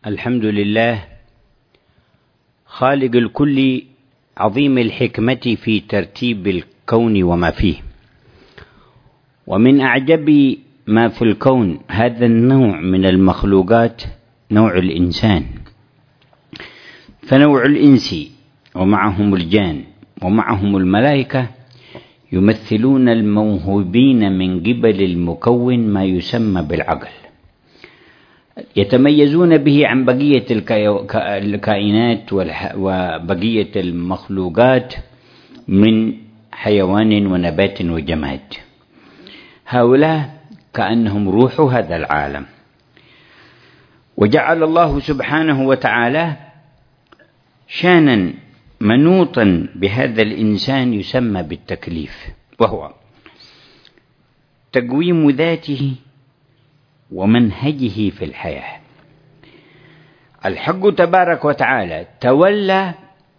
الحمد لله خالق الكل عظيم الحكمة في ترتيب الكون وما فيه. ومن أعجب ما في الكون هذا النوع من المخلوقات نوع الإنسان، فنوع الإنس ومعهم الجان ومعهم الملائكة يمثلون الموهوبين من قبل المكون ما يسمى بالعقل، يتميزون به عن بقية الكائنات وبقية المخلوقات من حيوان ونبات وجماد. هؤلاء كأنهم روح هذا العالم. وجعل الله سبحانه وتعالى شانا منوطا بهذا الإنسان يسمى بالتكليف، وهو تقويم ذاته ومنهجه في الحياة. الحق تبارك وتعالى تولى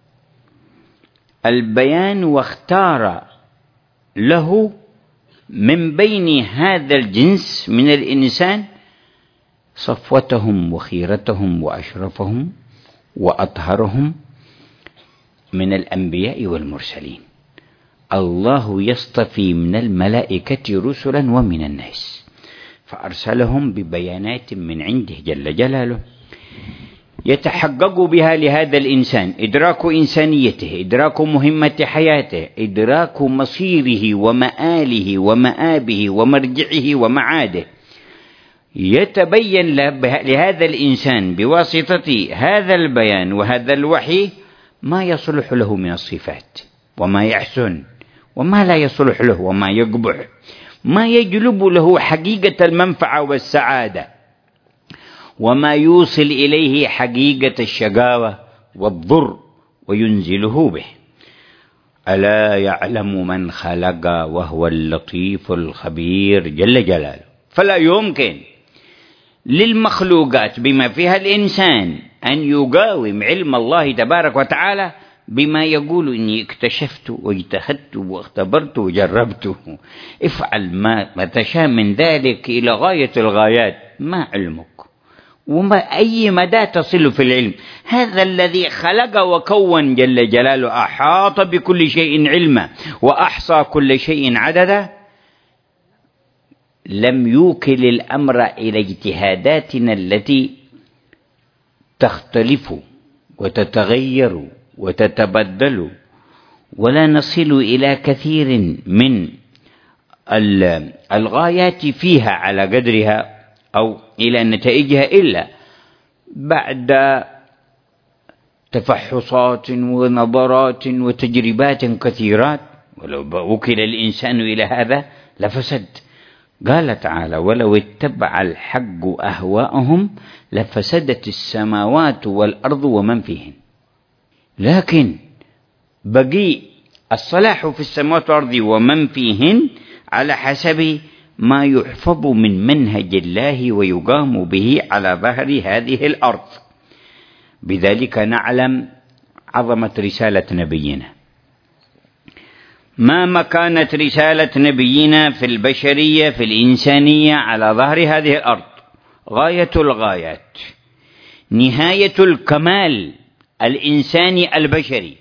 البيان واختار له من بين هذا الجنس من الإنسان صفوتهم وخيرتهم وأشرفهم وأطهرهم من الأنبياء والمرسلين. الله يصطفي من الملائكة رسلا ومن الناس، فأرسلهم ببيانات من عنده جل جلاله يتحقق بها لهذا الإنسان إدراك إنسانيته، إدراك مهمة حياته، إدراك مصيره ومآله ومآبه ومرجعه ومعاده. يتبين لهذا الإنسان بواسطة هذا البيان وهذا الوحي ما يصلح له من الصفات وما يحسن وما لا يصلح له وما يقبح، ما يجلب له حقيقة المنفعة والسعادة وما يوصل إليه حقيقة الشقاوة والضر وينزله به. ألا يعلم من خلق وهو اللطيف الخبير جل جلاله. فلا يمكن للمخلوقات بما فيها الإنسان أن يقاوم علم الله تبارك وتعالى بما يقول إني اكتشفت واجتهدت واختبرت وجربت. افعل ما تشاء من ذلك إلى غاية الغايات، ما علمك وما أي مدى تصل في العلم. هذا الذي خلق وكون جل جلاله أحاط بكل شيء علما وأحصى كل شيء عددا. لم يوكل الأمر إلى اجتهاداتنا التي تختلف وتتغير وتتبدل، ولا نصل إلى كثير من الغايات فيها على قدرها أو إلى نتائجها إلا بعد تفحصات ونظرات وتجربات كثيرات. ولو وكل الإنسان إلى هذا لفسد. قال تعالى: ولو اتبع الحق أهواءهم لفسدت السماوات والأرض ومن فيهن. لكن بقي الصلاح في السماوات والأرض ومن فيهن على حسب ما يحفظ من منهج الله ويقام به على ظهر هذه الأرض. بذلك نعلم عظمة رسالة نبينا. ما مكانة رسالة نبينا في البشرية في الإنسانية على ظهر هذه الأرض؟ غاية الغايات، نهاية الكمال الإنساني البشري.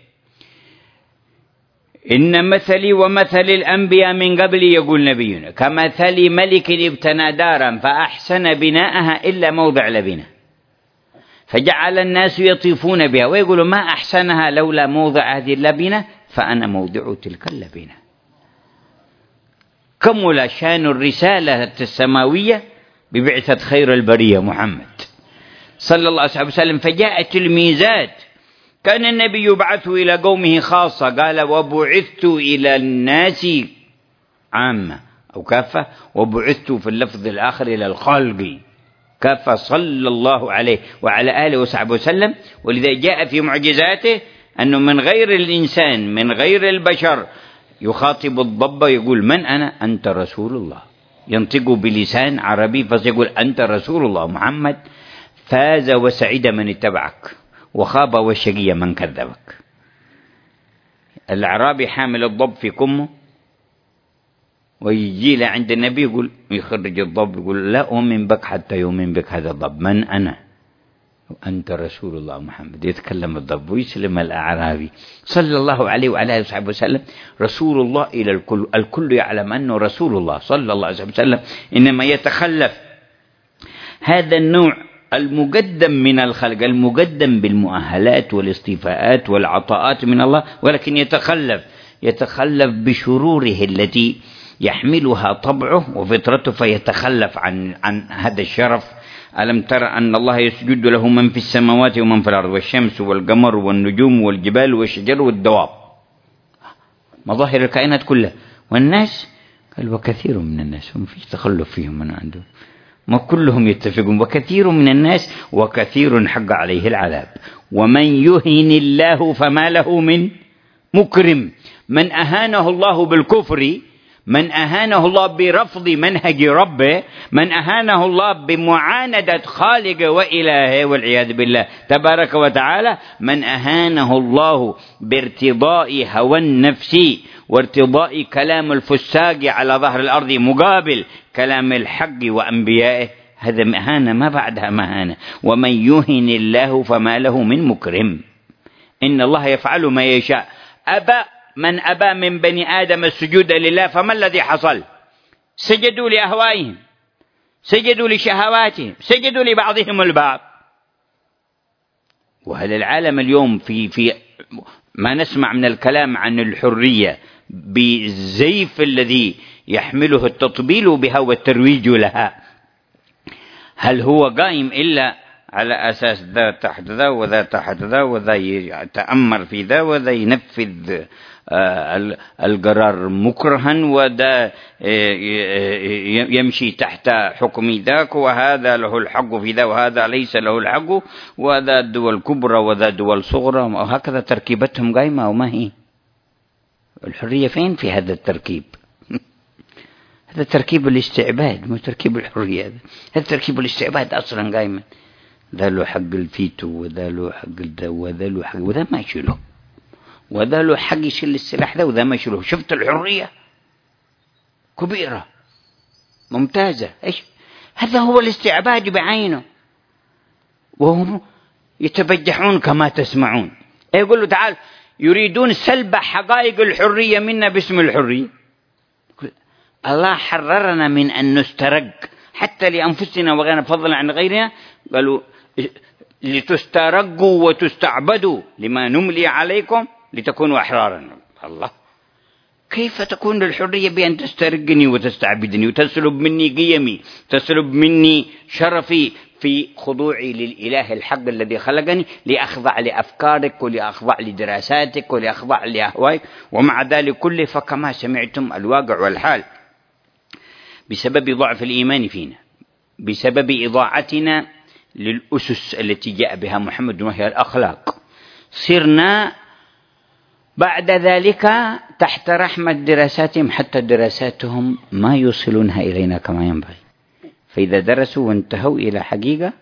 إن مثلي ومثل الأنبياء من قبل، يقول نبينا، كمثل ملك ابتنى دارا فأحسن بناءها إلا موضع لبنة، فجعل الناس يطيفون بها ويقولوا ما أحسنها لولا موضع هذه اللبنة فأنا موضع تلك اللبنة. كمل شان الرسالة السماوية ببعثة خير البرية محمد صلى الله عليه وسلم. فجاءت الميزات. كان النبي يبعث إلى قومه خاصة، قال: وبعثت إلى الناس عامة أو كافة، وبعثت في اللفظ الآخر إلى الخلق كافة صلى الله عليه وعلى آله وصحبه وسلم. ولذا جاء في معجزاته أنه من غير الإنسان من غير البشر يخاطب الضب يقول: من أنا؟ أنت رسول الله. ينطق بلسان عربي فسيقول: أنت رسول الله محمد. فاز وسعيد من اتبعك وخاب وشقي من كذبك. الأعرابي حامل الضب في كمه ويجي له عند النبي يقول، يخرج الضب يقول: لا أؤمن بك حتى يؤمن بك هذا الضب. من أنا؟ أنت رسول الله محمد. يتكلم الضب ويسلم الأعرابي صلى الله عليه وعلى آله وصحبه وسلم رسول الله إلى الكل. الكل يعلم أنه رسول الله صلى الله عليه وسلم، إنما يتخلف هذا النوع المقدم من الخلق، المقدم بالمؤهلات والاصطفاءات والعطاءات من الله، ولكن يتخلف بشروره التي يحملها طبعه وفطرته، فيتخلف عن هذا الشرف. ألم تر أن الله يسجد له من في السماوات ومن في الأرض، والشمس والقمر والنجوم والجبال والشجر والدواب، مظاهر الكائنات كلها. والناس قال وكثير من الناس، هم في تخلف فيهم من عندهم، ما كلهم يتفقون، وكثير من الناس وكثير حق عليه العذاب. ومن يهن الله فما له من مكرم. من أهانه الله بالكفر، من أهانه الله برفض منهج ربه، من أهانه الله بمعاندة خالق وإلهه والعياذ بالله تبارك وتعالى، من أهانه الله بارتضاء هوى النفس وارتضاء كلام الفساق على ظهر الأرض مقابل كلام الحق وأنبيائه، هذا مهانة ما بعدها مهانة. ومن يهن الله فما له من مكرم. إن الله يفعل ما يشاء. من أبى من بني آدم السجود لله، فما الذي حصل؟ سجدوا لأهوائهم، سجدوا لشهواتهم، سجدوا لبعضهم البعض. وهل العالم اليوم في ما نسمع من الكلام عن الحرية بالزيف الذي يحمله التطبيل بها والترويج لها، هل هو قائم إلا على أساس ذا تحت ذا وذا تحت ذا، وذا يتأمر في ذا وذا ينفذ القرار مكرها، وذا يمشي تحت حكم ذاك، وهذا له الحق في ذا وهذا ليس له الحق، وذا دول كبرى وذا دول صغرى، وهكذا تركيبتهم قائمة. وما هي الحرية فين في هذا التركيب؟ هذا تركيب الاستعباد، مو تركيب الحرية. هذا تركيب الاستعباد أصلا قائما. ذا له حق الفيتو وذا له حق الذا وذا له حق، وذا ما يشيله، وذا له حق يشيل السلاح ذا وذا ما يشيله. شفت الحرية كبيرة ممتازة. إيش هذا؟ هو الاستعباد بعينه. وهم يتبجحون كما تسمعون. يقول له تعال، يريدون سلب حقائق الحرية منا باسم الحرية. الله حررنا من أن نسترق حتى لأنفسنا وغيرنا فضلا عن غيرنا. قالوا لتسترقوا وتستعبدوا لما نملي عليكم لتكونوا أحرارا. الله، كيف تكون الحرية بأن تسترقني وتستعبدني وتسلب مني قيمي، تسلب مني شرفي في خضوعي للإله الحق الذي خلقني، لأخضع لأفكارك ولأخضع لدراساتك ولأخضع لأهوائك. ومع ذلك كله فكما سمعتم الواقع والحال بسبب ضعف الإيمان فينا، بسبب إضاعتنا للأسس التي جاء بها محمد وهي الأخلاق، صرنا بعد ذلك تحت رحمة دراساتهم، حتى دراساتهم ما يوصلونها إلينا كما ينبغي. فإذا درسوا وانتهوا إلى حقيقة،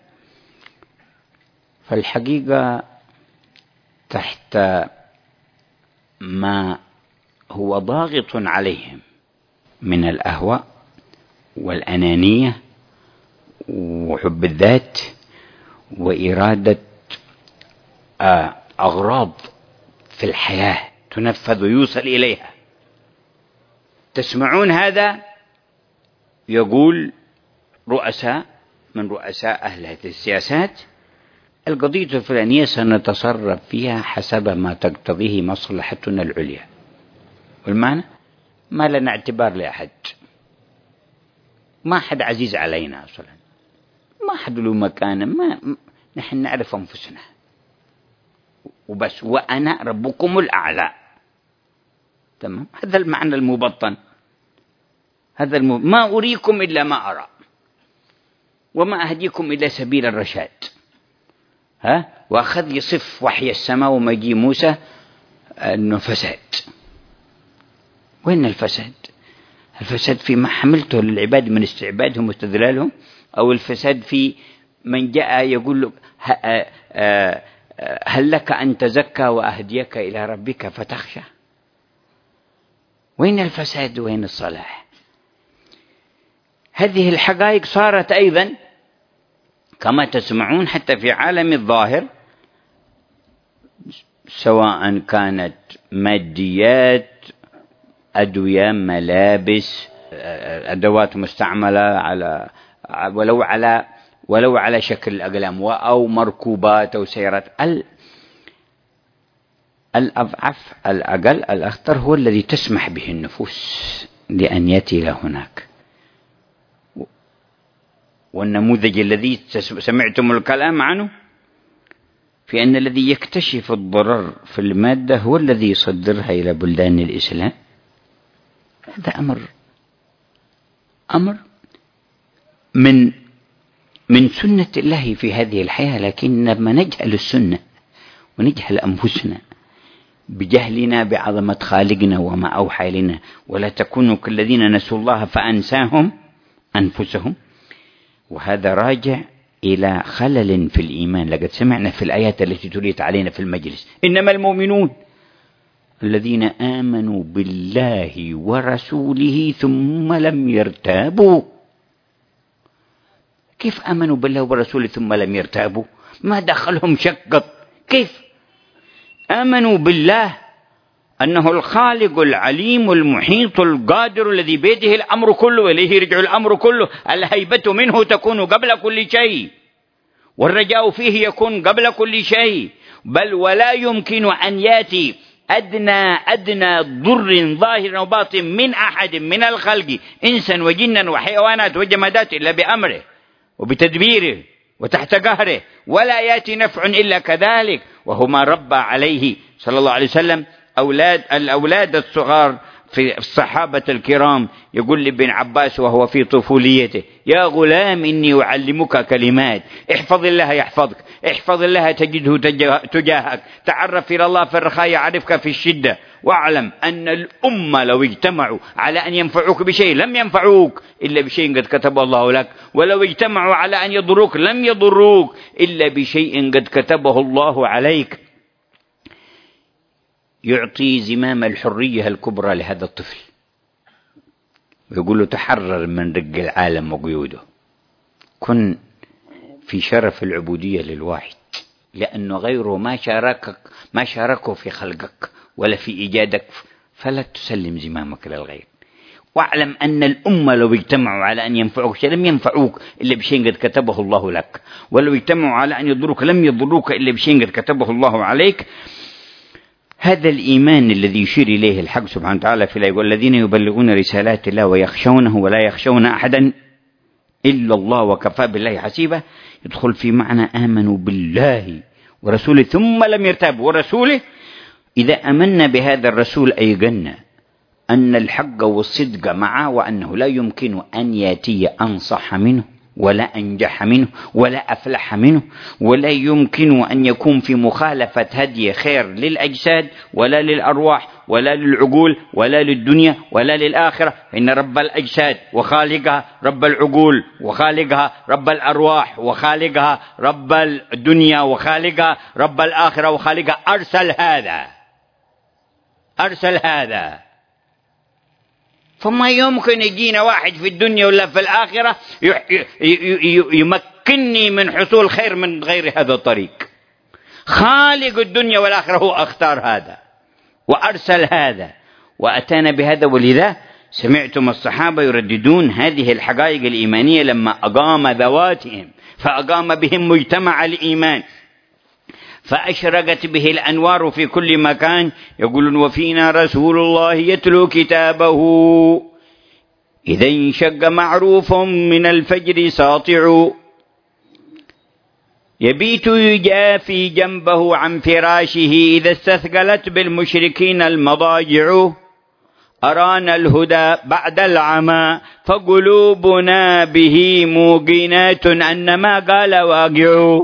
فالحقيقة تحت ما هو ضاغط عليهم من الأهواء والأنانية وحب الذات وإرادة أغراض في الحياة تنفذ ويوصل إليها. تسمعون هذا يقول رؤساء من رؤساء أهل هذه السياسات: القضية الفلانية سنتصرف فيها حسب ما تقتضيه مصلحتنا العليا. والمعنى ما لنا اعتبار لأحد، ما حد عزيز علينا أصلا، ما حد له مكانه، نحن نعرف أنفسنا وبس، وأنا ربكم الأعلى. تمام، هذا المعنى المبطن، هذا ما أريكم إلا ما أرى، وما أهديكم إلا سبيل الرشاد. وأخذ يصف وحي السماء وما يجي موسى أنه فساد. وين الفساد؟ الفساد فيما حملته للعباد من استعبادهم واستذلالهم، أو الفساد في من جاء يقول له هل لك أن تزكى وأهديك إلى ربك فتخشى؟ وين الفساد وين الصلاح؟ هذه الحقائق صارت أيضا كما تسمعون حتى في عالم الظاهر، سواء كانت ماديات، أدوية، ملابس، أدوات مستعملة ولو على شكل أقلام أو مركوبات أو سيارات، الأضعف الأقل الأخطر هو الذي تسمح به النفوس لأن يأتي إلى هناك. والنموذج الذي سمعتم الكلام عنه في أن الذي يكتشف الضرر في المادة هو الذي يصدرها إلى بلدان الإسلام، هذا أمر من سنة الله في هذه الحياة. لكن لما نجهل السنة ونجهل أنفسنا بجهلنا بعظمة خالقنا وما أوحى لنا، ولا تكونوا كالذين نسوا الله فأنساهم أنفسهم، وهذا راجع إلى خلل في الإيمان. لقد سمعنا في الآيات التي تليت علينا في المجلس: إنما المؤمنون الذين آمنوا بالله ورسوله ثم لم يرتابوا. كيف آمنوا بالله ورسوله ثم لم يرتابوا؟ ما دخلهم شك. كيف آمنوا بالله أنه الخالق العليم المحيط القادر الذي بيده الأمر كله وإليه يرجع الأمر كله، الهيبة منه تكون قبل كل شيء، والرجاء فيه يكون قبل كل شيء، بل ولا يمكن أن يأتي أدنى ضر ظاهر وباطن من أحد من الخلق إنسا وجنا وحيوانات وجمادات إلا بأمره وبتدبيره وتحت قهره، ولا يأتي نفع إلا كذلك. وهو ما ربى عليه صلى الله عليه وسلم الأولاد الصغار في الصحابة الكرام. يقول لابن عباس وهو في طفوليته: يا غلام إني أعلمك كلمات، احفظ الله يحفظك، احفظ الله تجده تجاهك، تعرف إلى الله في الرخاء يعرفك في الشدة، واعلم أن الأمة لو اجتمعوا على أن ينفعوك بشيء لم ينفعوك إلا بشيء قد كتبه الله لك، ولو اجتمعوا على أن يضروك لم يضروك إلا بشيء قد كتبه الله عليك. يعطي زمام الحرية الكبرى لهذا الطفل ويقول له: تحرر من رق العالم وقيوده، كن في شرف العبودية للواحد، لأنه غيره ما شاركه في خلقك ولا في إيجادك، فلا تسلم زمامك للغير. واعلم أن الأمة لو اجتمعوا على أن ينفعوك شيء لم ينفعوك إلا بشيء قد كتبه الله لك، ولو اجتمعوا على أن يضروك لم يضروك إلا بشيء قد كتبه الله عليك. هذا الإيمان الذي يشير إليه الحق سبحانه وتعالى في الآية: والذين يبلغون رسالات الله ويخشونه ولا يخشون أحدا إلا الله وكفى بالله حسيبا، يدخل في معنى آمنوا بالله ورسوله ثم لم يرتابوا. ورسوله، إذا أمنا بهذا الرسول أيقنا أن الحق والصدق معه، وأنه لا يمكن أن يأتي أنصح منه ولا أنجح منه ولا أفلح منه، ولا يمكن أن يكون في مخالفة هدي خير للأجساد ولا للأرواح ولا للعقول ولا للدنيا ولا للآخرة. إن رب الأجساد وخالقها، رب العقول وخالقها، رب الأرواح وخالقها، رب الدنيا وخالقها، رب الآخرة وخالقها، أرسل هذا. فما يمكن يجينا واحد في الدنيا ولا في الآخرة يمكنني من حصول خير من غير هذا الطريق. خالق الدنيا والآخرة هو اختار هذا وأرسل هذا وأتانا بهذا. ولذا سمعتم الصحابة يرددون هذه الحقائق الإيمانية لما أقام ذواتهم، فأقام بهم مجتمع الإيمان، فأشرقت به الأنوار في كل مكان. يقولون: وفينا رسول الله يتلو كتابه إذا انشق معروف من الفجر ساطع، يبيت يجافي جنبه عن فراشه إذا استثقلت بالمشركين المضاجع، أرانا الهدى بعد العمى فقلوبنا به موقنات أن ما قال واقع.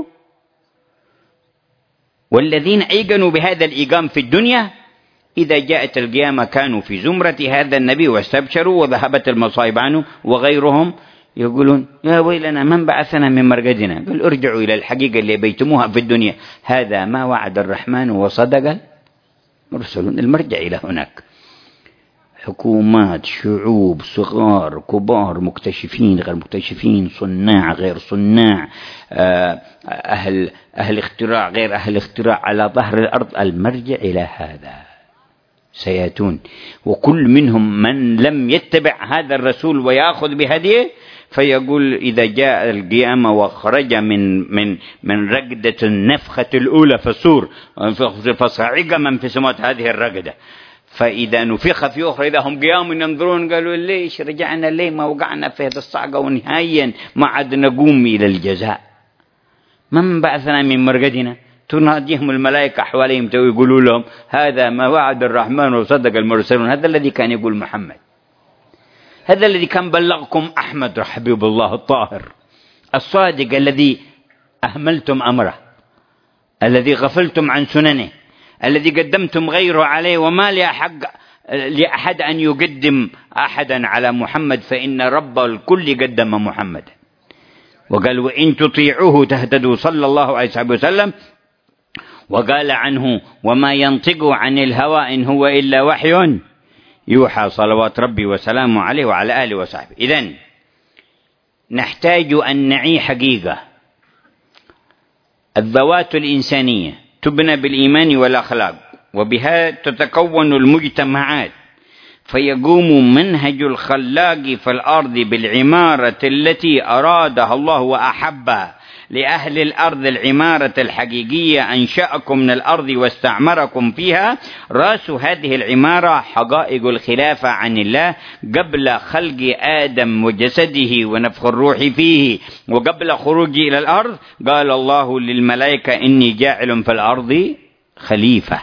والذين أيقنوا بهذا الإيقام في الدنيا إذا جاءت القيامة كانوا في زمرة هذا النبي واستبشروا وذهبت المصائب عنه. وغيرهم يقولون: يا ويلنا من بعثنا من مرقدنا. قال: ارجعوا إلى الحقيقة اللي بيتموها في الدنيا، هذا ما وعد الرحمن وصدق المرسلون. المرجع إلى هناك. حكومات، شعوب، صغار، كبار، مكتشفين، غير مكتشفين، صناع، غير صناع، أهل اختراع، غير أهل اختراع، على ظهر الأرض. المرجع إلى هذا سيأتون، وكل منهم من لم يتبع هذا الرسول ويأخذ بهديه فيقول إذا جاء القيامة وخرج من رقدة النفخة الأولى في الصور فصعق من في السماوات هذه الرقدة، فإذا نفخ في أخرى إذا هم قيام ينظرون قالوا ليش رجعنا، ليه ما وقعنا في هذا الصعقة ونهائيا ما عاد نقوم إلى الجزاء، من بعثنا من مرقدنا. تناديهم الملائكة حواليهم ويقولوا لهم هذا ما وعد الرحمن وصدق المرسلون. هذا الذي كان يقول محمد، هذا الذي كان بلغكم أحمد حبيب الله الطاهر الصادق، الذي أهملتم أمره، الذي غفلتم عن سننه، الذي قدمتم غيره عليه، وما لأحد أن يقدم أحدا على محمد، فإن رب الكل قدم محمد. وقال وإن تطيعوه تهتدوا صلى الله عليه وسلم. وقال عنه وما ينطق عن الهوى إن هو إلا وحي يوحى، صلوات ربي وسلامه عليه وعلى آله وصحبه. إذن نحتاج أن نعي حقيقة الذوات الإنسانية تبنى بالإيمان والأخلاق، وبها تتكون المجتمعات، فيقوم منهج الخلاق في الأرض بالعمارة التي أرادها الله وأحبها لأهل الأرض، العمارة الحقيقية أنشأكم من الأرض واستعمركم فيها. رأس هذه العمارة حقائق الخلافة عن الله قبل خلق آدم وجسده ونفخ الروح فيه، وقبل خروجه إلى الأرض قال الله للملائكة إني جاعل في الأرض خليفة.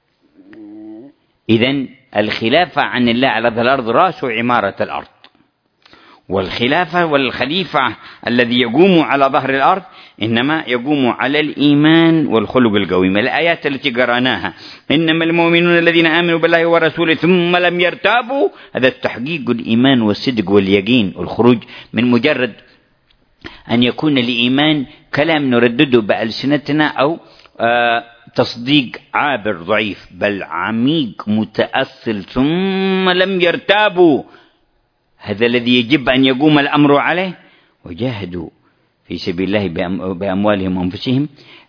إذن الخلافة عن الله على الأرض رأس عمارة الأرض، والخلافة والخليفة الذي يقوم على ظهر الأرض إنما يقوم على الإيمان والخلق القويم. الآيات التي قرأناها إنما المؤمنون الذين آمنوا بالله ورسوله ثم لم يرتابوا، هذا التحقيق الإيمان والصدق واليقين، والخروج من مجرد أن يكون الإيمان كلام نردده بألسنتنا أو تصديق عابر ضعيف، بل عميق متأصل. ثم لم يرتابوا، هذا الذي يجب أن يقوم الأمر عليه. وجاهدوا في سبيل الله بأموالهم وأنفسهم،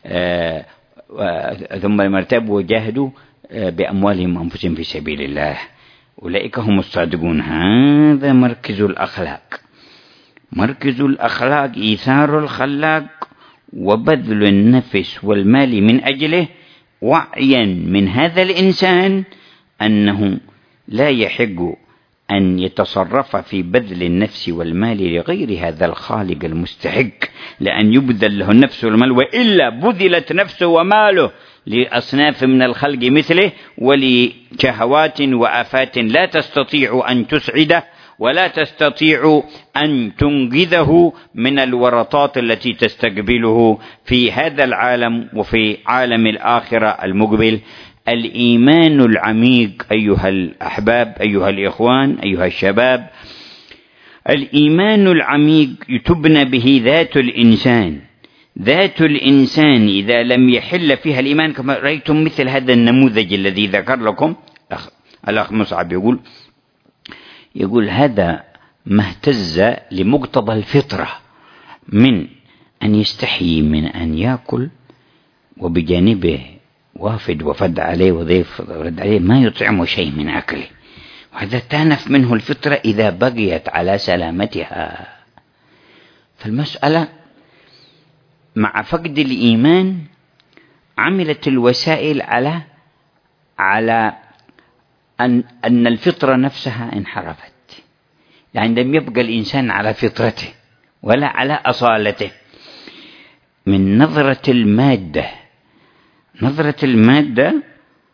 ثم لم يرتابوا وجاهدوا بأموالهم وأنفسهم في سبيل الله، أولئك هم الصادقون. هذا مركز الأخلاق، مركز الأخلاق إيثار الخلاق وبذل النفس والمال من أجله، وعيا من هذا الإنسان أنه لا يحق أن يتصرف في بذل النفس والمال لغير هذا الخالق المستحق لأن يبذل له النفس والمال، وإلا بذلت نفسه وماله لأصناف من الخلق مثله ولشهوات وآفات لا تستطيع أن تسعده ولا تستطيع أن تنقذه من الورطات التي تستقبله في هذا العالم وفي عالم الآخرة المقبل. الإيمان العميق أيها الأحباب، أيها الإخوان، أيها الشباب، الإيمان العميق تبنى به ذات الإنسان. ذات الإنسان إذا لم يحل فيها الإيمان، كما رأيتم مثل هذا النموذج الذي ذكر لكم الأخ مصعب يقول هذا ما اهتز لمقتضى الفطرة من أن يستحي من أن يأكل وبجانبه وافد وفد عليه وضيف ورد عليه ما يطعم شيء من أكله، وهذا تانف منه الفطرة إذا بقيت على سلامتها. فالمسألة مع فقد الإيمان عملت الوسائل على أن الفطرة نفسها انحرفت، يعني لم يبقى الإنسان على فطرته ولا على أصالته. من نظرة المادة، نظرة المادة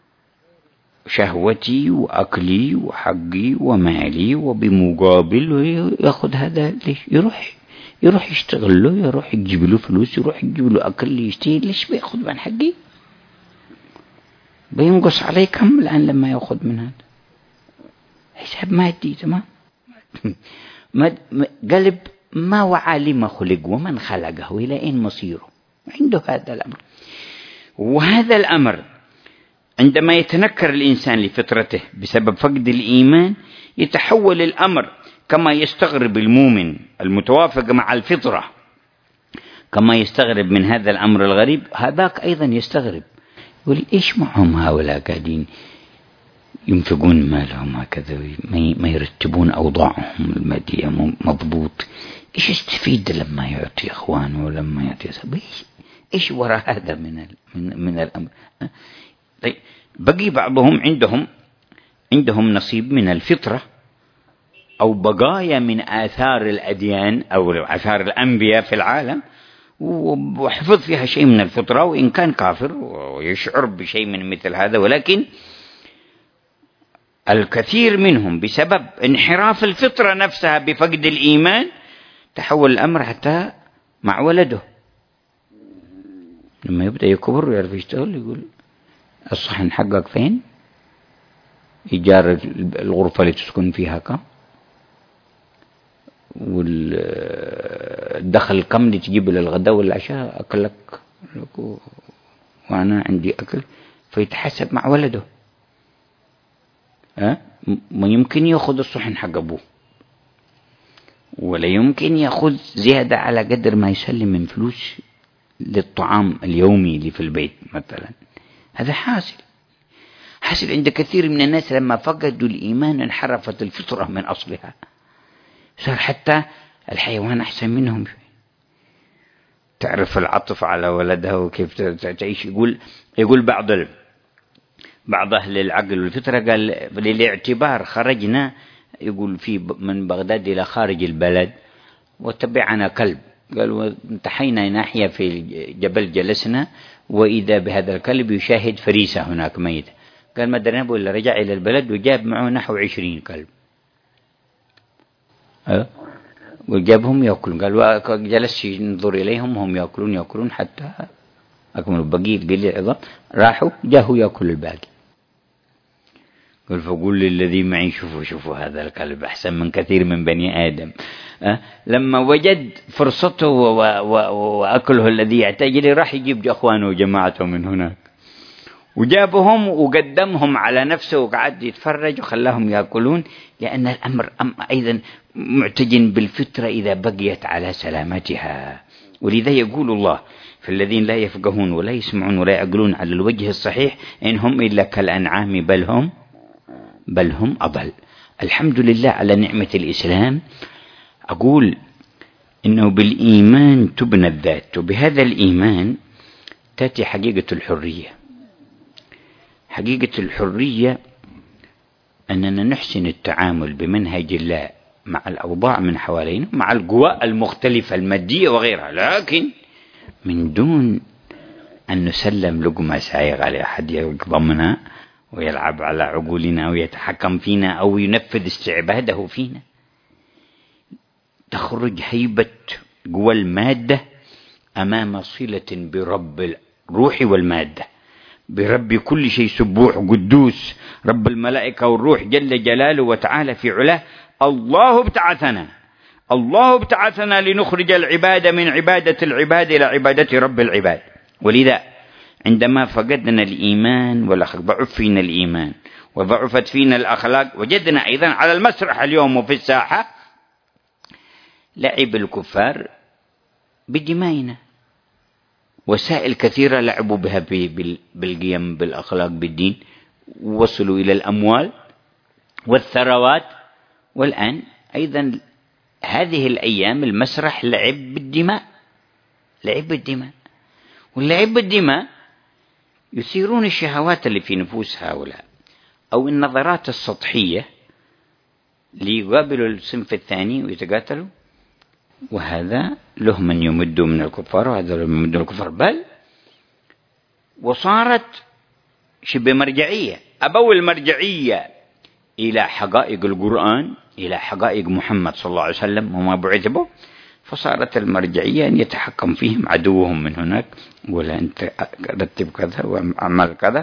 شهوتي وأكلي وحقي ومالي، وبمقابل يأخذ هذا ليش يروح يشتغل له، يروح يجيب له فلوس، يروح يجيب له أكل يشتري. ليش بيأخذ من حقي؟ بينقص عليه كم الآن لما يأخذ من هذا؟ حساب مادي تمام. قلب ما وعى لما خلق ومن خلقه إلى أين مصيره، عنده هذا الأمر. وهذا الأمر عندما يتنكر الإنسان لفطرته بسبب فقد الإيمان يتحول الأمر كما يستغرب المؤمن المتوافق مع الفطرة، كما يستغرب من هذا الأمر الغريب هذاك أيضا يستغرب، يقول إيش معهم هؤلاء قاعدين ينفقون مالهم هكذا، ما يرتبون أوضاعهم المادية مضبوط، إيش يستفيد لما يعطي إخوانه ولما يعطي سبيه؟ إيش وراء هذا من الأمر؟ طيب بقي بعضهم عندهم نصيب من الفطرة أو بقايا من آثار الأديان أو آثار الأنبياء في العالم، وحفظ فيها شيء من الفطرة وإن كان كافر ويشعر بشيء من مثل هذا، ولكن الكثير منهم بسبب انحراف الفطرة نفسها بفقد الإيمان تحول الأمر حتى مع ولده لما يبدأ يكبر ويعرف يشتغل يقول الصحن حقك فين؟ إيجار الغرفة اللي تسكن فيها كم؟ والدخل كم اللي تجيب للغداء والعشاء؟ أكلك وأنا عندي أكل، فيتحسب مع ولده. ما يمكن يأخذ الصحن حق أبوه، ولا يمكن يأخذ زيادة على قدر ما يسلم من فلوس للطعام اليومي اللي في البيت مثلا. هذا حاصل عند كثير من الناس لما فقدوا الإيمان انحرفت الفطرة من أصلها، صار حتى الحيوان أحسن منهم. تعرف العطف على ولدها وكيف تعيش. يقول بعض أهل العقل والفطرة قال للاعتبار خرجنا، يقول من بغداد إلى خارج البلد وتبعنا كلب، قال انتحينا ناحية في جبل جلسنا وإذا بهذا الكلب يشاهد فريسة هناك ميتة، قال ما درنا إلا رجع إلى البلد وجاب معه نحو 20 كلب وجابهم يأكلون، قال جلس ينظر إليهم هم يأكلون حتى أكملوا بقية قليل العظام، راحوا جاهوا يأكل الباقي. قال فقول للذي معي شوفوا هذا الكلب أحسن من كثير من بني آدم. لما وجد فرصته وأكله الذي يحتاج إليه راح يجيب أخوانه وجماعته من هناك وجابهم وقدمهم على نفسه وقعد يتفرج وخلاهم يأكلون، لأن الأمر أيضا معتجن بالفطرة إذا بقيت على سلامتها. ولذا يقول الله فالذين لا يفقهون ولا يسمعون ولا يعقلون على الوجه الصحيح إنهم إلا كالأنعام بل هم أضل. الحمد لله على نعمة الإسلام. أقول إنه بالإيمان تبنى الذات، وبهذا الإيمان تأتي حقيقة الحرية. حقيقة الحرية أننا نحسن التعامل بمنهج الله مع الأوضاع من حوالينا، مع القوى المختلفة المادية وغيرها، لكن من دون أن نسلم لقمة سايغة على أحد يضمنا ويلعب على عقولنا أو يتحكم فينا أو ينفذ استعباده فينا. تخرج هيبة قوى المادة أمام صلة برب الروح والمادة، برب كل شيء سبوح قدوس، رب الملائكة والروح جل جلاله وتعالى في علاه. الله ابتعثنا لنخرج العباد من عبادة العباد إلى عبادة رب العباد. ولذا عندما فقدنا الإيمان والأخلاق، ضعف فينا الإيمان وضعفت فينا الأخلاق، وجدنا أيضا على المسرح اليوم وفي الساحة لعب الكفار بدمائنا، وسائل كثيرة لعبوا بها بالقيم بالأخلاق بالدين، وصلوا إلى الأموال والثروات. والآن أيضا هذه الأيام المسرح لعب بالدماء، واللعب بالدماء يثيرون الشهوات اللي في نفوس هؤلاء أو النظرات السطحية ليقابلوا الصنف الثاني ويتقاتلوا، وهذا له من يمد من الكفار وهذا له من يمد من الكفار، بل وصارت شبه مرجعية. أبو المرجعية إلى حقائق القرآن، إلى حقائق محمد صلى الله عليه وسلم وما بعث به، فصارت المرجعية أن يتحكم فيهم عدوهم من هناك، ولا أنت رتب كذا وعمل كذا.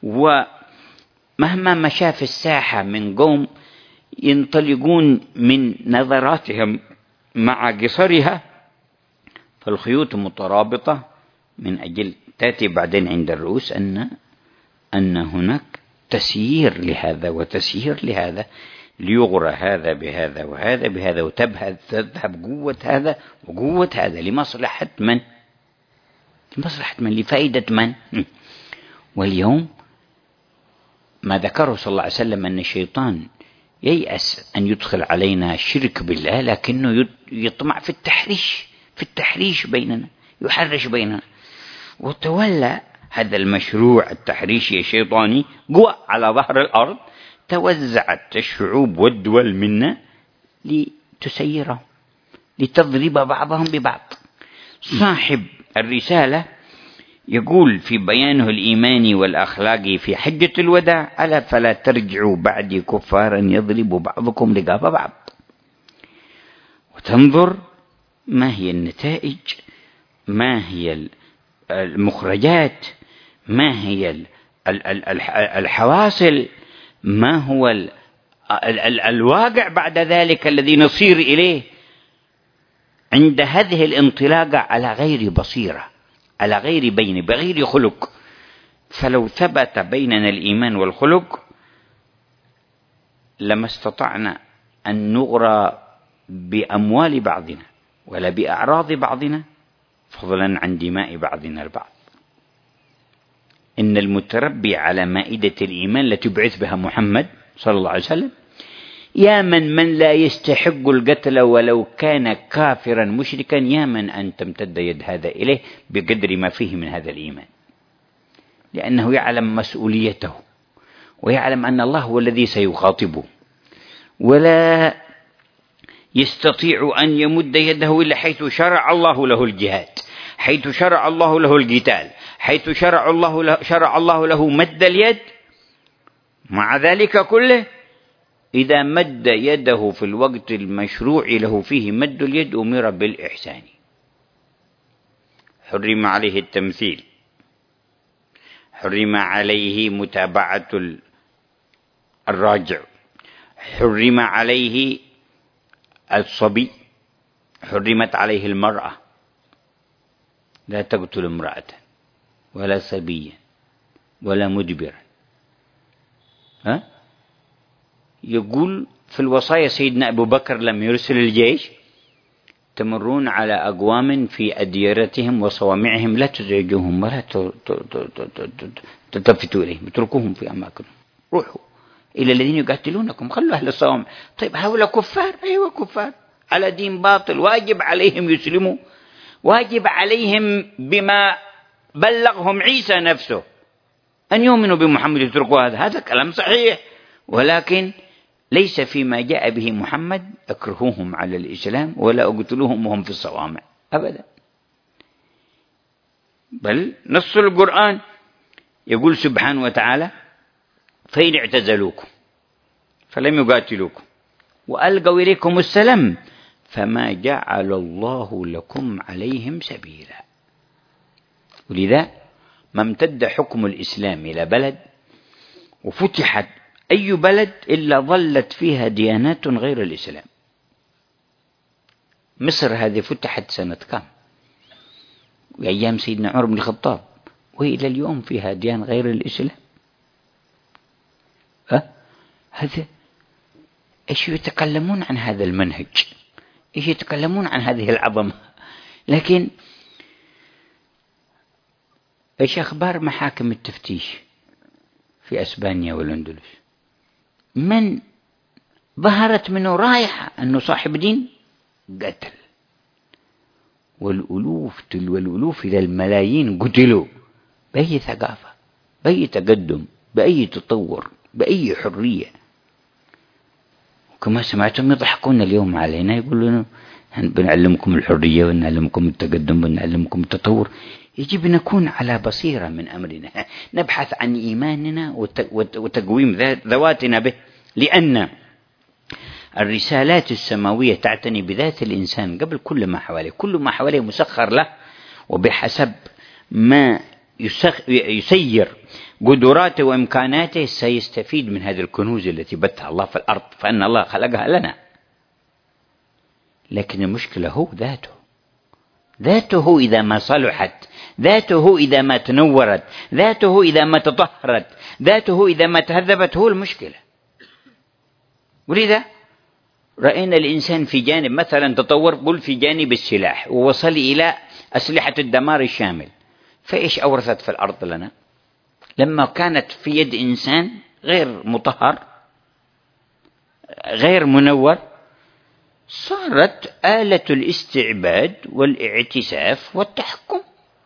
ومهما مشى في الساحة من قوم ينطلقون من نظراتهم مع قصرها، فالخيوط مترابطة من أجل تأتي بعدين عند الرؤوس أن أن هناك تسيير لهذا وتسيير لهذا، ليغرى هذا بهذا وهذا بهذا، وتذهب قوة هذا وقوة هذا لمصلحة من؟ لمصلحة من؟ لفائدة من؟ واليوم ما ذكره صلى الله عليه وسلم أن الشيطان ييأس أن يدخل علينا الشرك بالله، لكنه يطمع في التحريش بيننا، يحرش بيننا، وتولى هذا المشروع التحريشي الشيطاني قوى على ظهر الأرض، توزعت الشعوب والدول منا لتسيرهم، لتضرب بعضهم ببعض. صاحب الرسالة يقول في بيانه الإيماني والأخلاقي في حجة الوداع: ألا فلا ترجعوا بعدي كفارا يضرب بعضكم رقاب بعض. وتنظر ما هي النتائج، ما هي المخرجات، ما هي الحواصل، ما هو الواقع بعد ذلك الذي نصير إليه عند هذه الانطلاقة على غير بصيرة، على غير بين، بغير خلق. فلو ثبت بيننا الإيمان والخلق لما استطعنا أن نغرى بأموال بعضنا ولا بأعراض بعضنا، فضلا عن دماء بعضنا البعض. إن المتربي على مائدة الإيمان التي بعث بها محمد صلى الله عليه وسلم يا من لا يستحق القتل ولو كان كافرا مشركا، يا من أن تمتد يد هذا إليه بقدر ما فيه من هذا الإيمان، لأنه يعلم مسؤوليته ويعلم أن الله هو الذي سيخاطبه، ولا يستطيع أن يمد يده إلا حيث شرع الله له الجهاد، حيث شرع الله له القتال، حيث شرع الله له مد اليد. مع ذلك كله إذا مد يده في الوقت المشروع له فيه مد اليد أمر بالإحسان. حرم عليه التمثيل، حرم عليه متابعة الراجع، حرم عليه الصبي، حرمت عليه المرأة، لا تقتل امرأة ولا صبيا ولا مدبرا. يقول في الوصايا سيدنا أبو بكر لما يرسل الجيش: تمرون على أقوام في أديرتهم وصوامعهم لا تزعجوهم ولا تلتفتوا إليهم، اتركوهم في أماكنهم، روحوا إلى الذين يقاتلونكم، خلوا أهل الصوامع. طيب هؤلاء كفار، أيوة كفار على دين باطل، واجب عليهم يسلموا، واجب عليهم بما بلغهم عيسى نفسه أن يؤمنوا بمحمد، يتركوا هذا كلام صحيح، ولكن ليس فيما جاء به محمد اكرهوهم على الإسلام ولا اقتلوهم وهم في الصوامع أبدا. بل نص القرآن يقول سبحانه وتعالى: فإن اعتزلوكم فلم يقاتلوكم وألقوا إليكم السلام فما جعل الله لكم عليهم سبيلا. ولذا ما امتد حكم الإسلام إلى بلد وفتحت أي بلد إلا ظلت فيها ديانات غير الإسلام. مصر هذه فتحت سنة كام؟ أيام سيدنا عمر بن الخطاب، وإلى اليوم فيها ديان غير الإسلام. هذا إيش يتكلمون عن هذا المنهج، إيش يتكلمون عن هذه العظمة. لكن إيش أخبار محاكم التفتيش في أسبانيا والأندلس؟ من ظهرت منه رائحة أنه صاحب دين قتل، والألوف تلو الألوف إلى الملايين قتلوا بأي ثقافة، بأي تقدم، بأي تطور، بأي حرية. وكما سمعتم يضحكون اليوم علينا، يقولون بنعلمكم الحرية ونعلمكم التقدم ونعلمكم التطور. يجب أن نكون على بصيرة من أمرنا، نبحث عن إيماننا وتقويم ذواتنا به، لأن الرسالات السماوية تعتني بذات الإنسان قبل كل ما حواليه. كل ما حواليه مسخر له، وبحسب ما يسير قدراته وإمكاناته سيستفيد من هذه الكنوز التي بثها الله في الأرض، فأن الله خلقها لنا. لكن المشكلة هو ذاته، ذاته إذا ما صلحت، ذاته إذا ما تنورت، ذاته إذا ما تطهرت، ذاته إذا ما تهذبت هو المشكلة. ولذا رأينا الإنسان في جانب مثلا تطور، قل في جانب السلاح ووصل إلى أسلحة الدمار الشامل، فإيش أورثت في الأرض لنا؟ لما كانت في يد إنسان غير مطهر غير منور، صارت آلة الاستعباد والاعتساف والتحكم.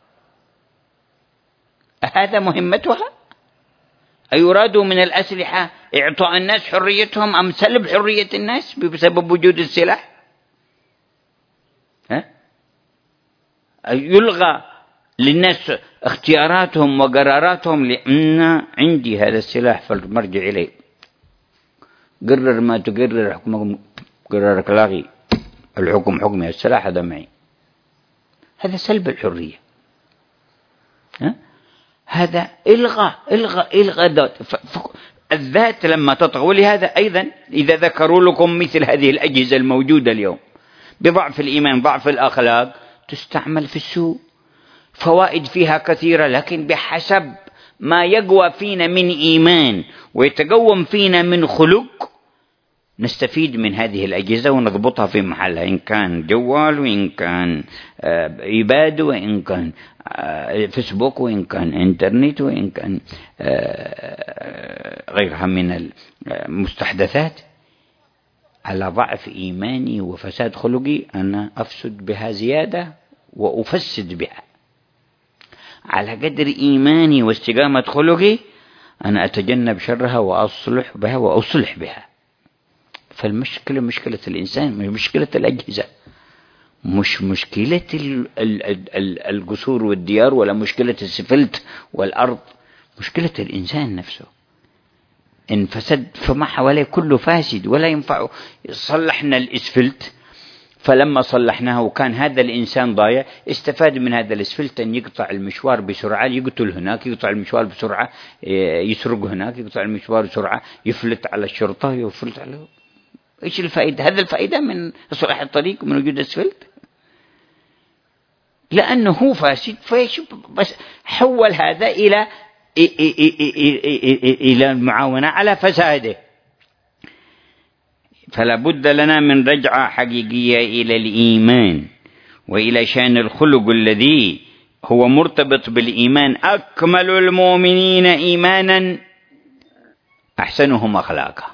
هذا مهمتها؟ أيراد من الأسلحة إعطاء الناس حريتهم أم سلب حرية الناس بسبب وجود السلاح؟ يلغى للناس اختياراتهم وقراراتهم لأن عندي هذا السلاح فالمرجع إليه، قرر ما تقرر حكمكم قرارك لاغي، الحكم حكمي، السلاح هذا معي. هذا سلب الحرية. هذا إلغى الذات لما تطغى. ولهذا أيضا إذا ذكروا لكم مثل هذه الأجهزة الموجودة اليوم بضعف الإيمان ضعف الأخلاق تستعمل في السوء، فوائد فيها كثيرة، لكن بحسب ما يقوى فينا من إيمان ويتقوم فينا من خلق نستفيد من هذه الأجهزة ونضبطها في محلها، إن كان جوال وإن كان إيباد وإن كان فيسبوك وإن كان إنترنت وإن كان غيرها من المستحدثات. على ضعف إيماني وفساد خلقي أنا أفسد بها زيادة وأفسد بها، على قدر إيماني واستقامة خلقي أنا أتجنب شرها وأصلح بها وأصلح بها. فالمشكلة مشكلة الإنسان، مش مشكلة الأجهزة، مش مشكلة القصور والديار ولا مشكلة السفلت والأرض، مشكلة الإنسان نفسه. إن فسد فما حواليه كله فاسد ولا ينفع. صلحنا الإسفلت، فلما صلحناه وكان هذا الإنسان ضايع استفاد من هذا الإسفلت أن يقطع المشوار بسرعة، يقتل هناك، يقطع المشوار بسرعة، يسرق هناك، يقطع المشوار بسرعة، يفلت على الشرطة، يفلت على إيش الفائدة؟ هذا الفائدة من إصلاح الطريق من وجود الأسفلت؟ لأنه هو فاسد، بس حول هذا إلى المعاونة على فساده. فلا بد لنا من رجعة حقيقية إلى الإيمان وإلى شأن الخلق الذي هو مرتبط بالإيمان. أكمل المؤمنين إيمانا أحسنهم أخلاقا.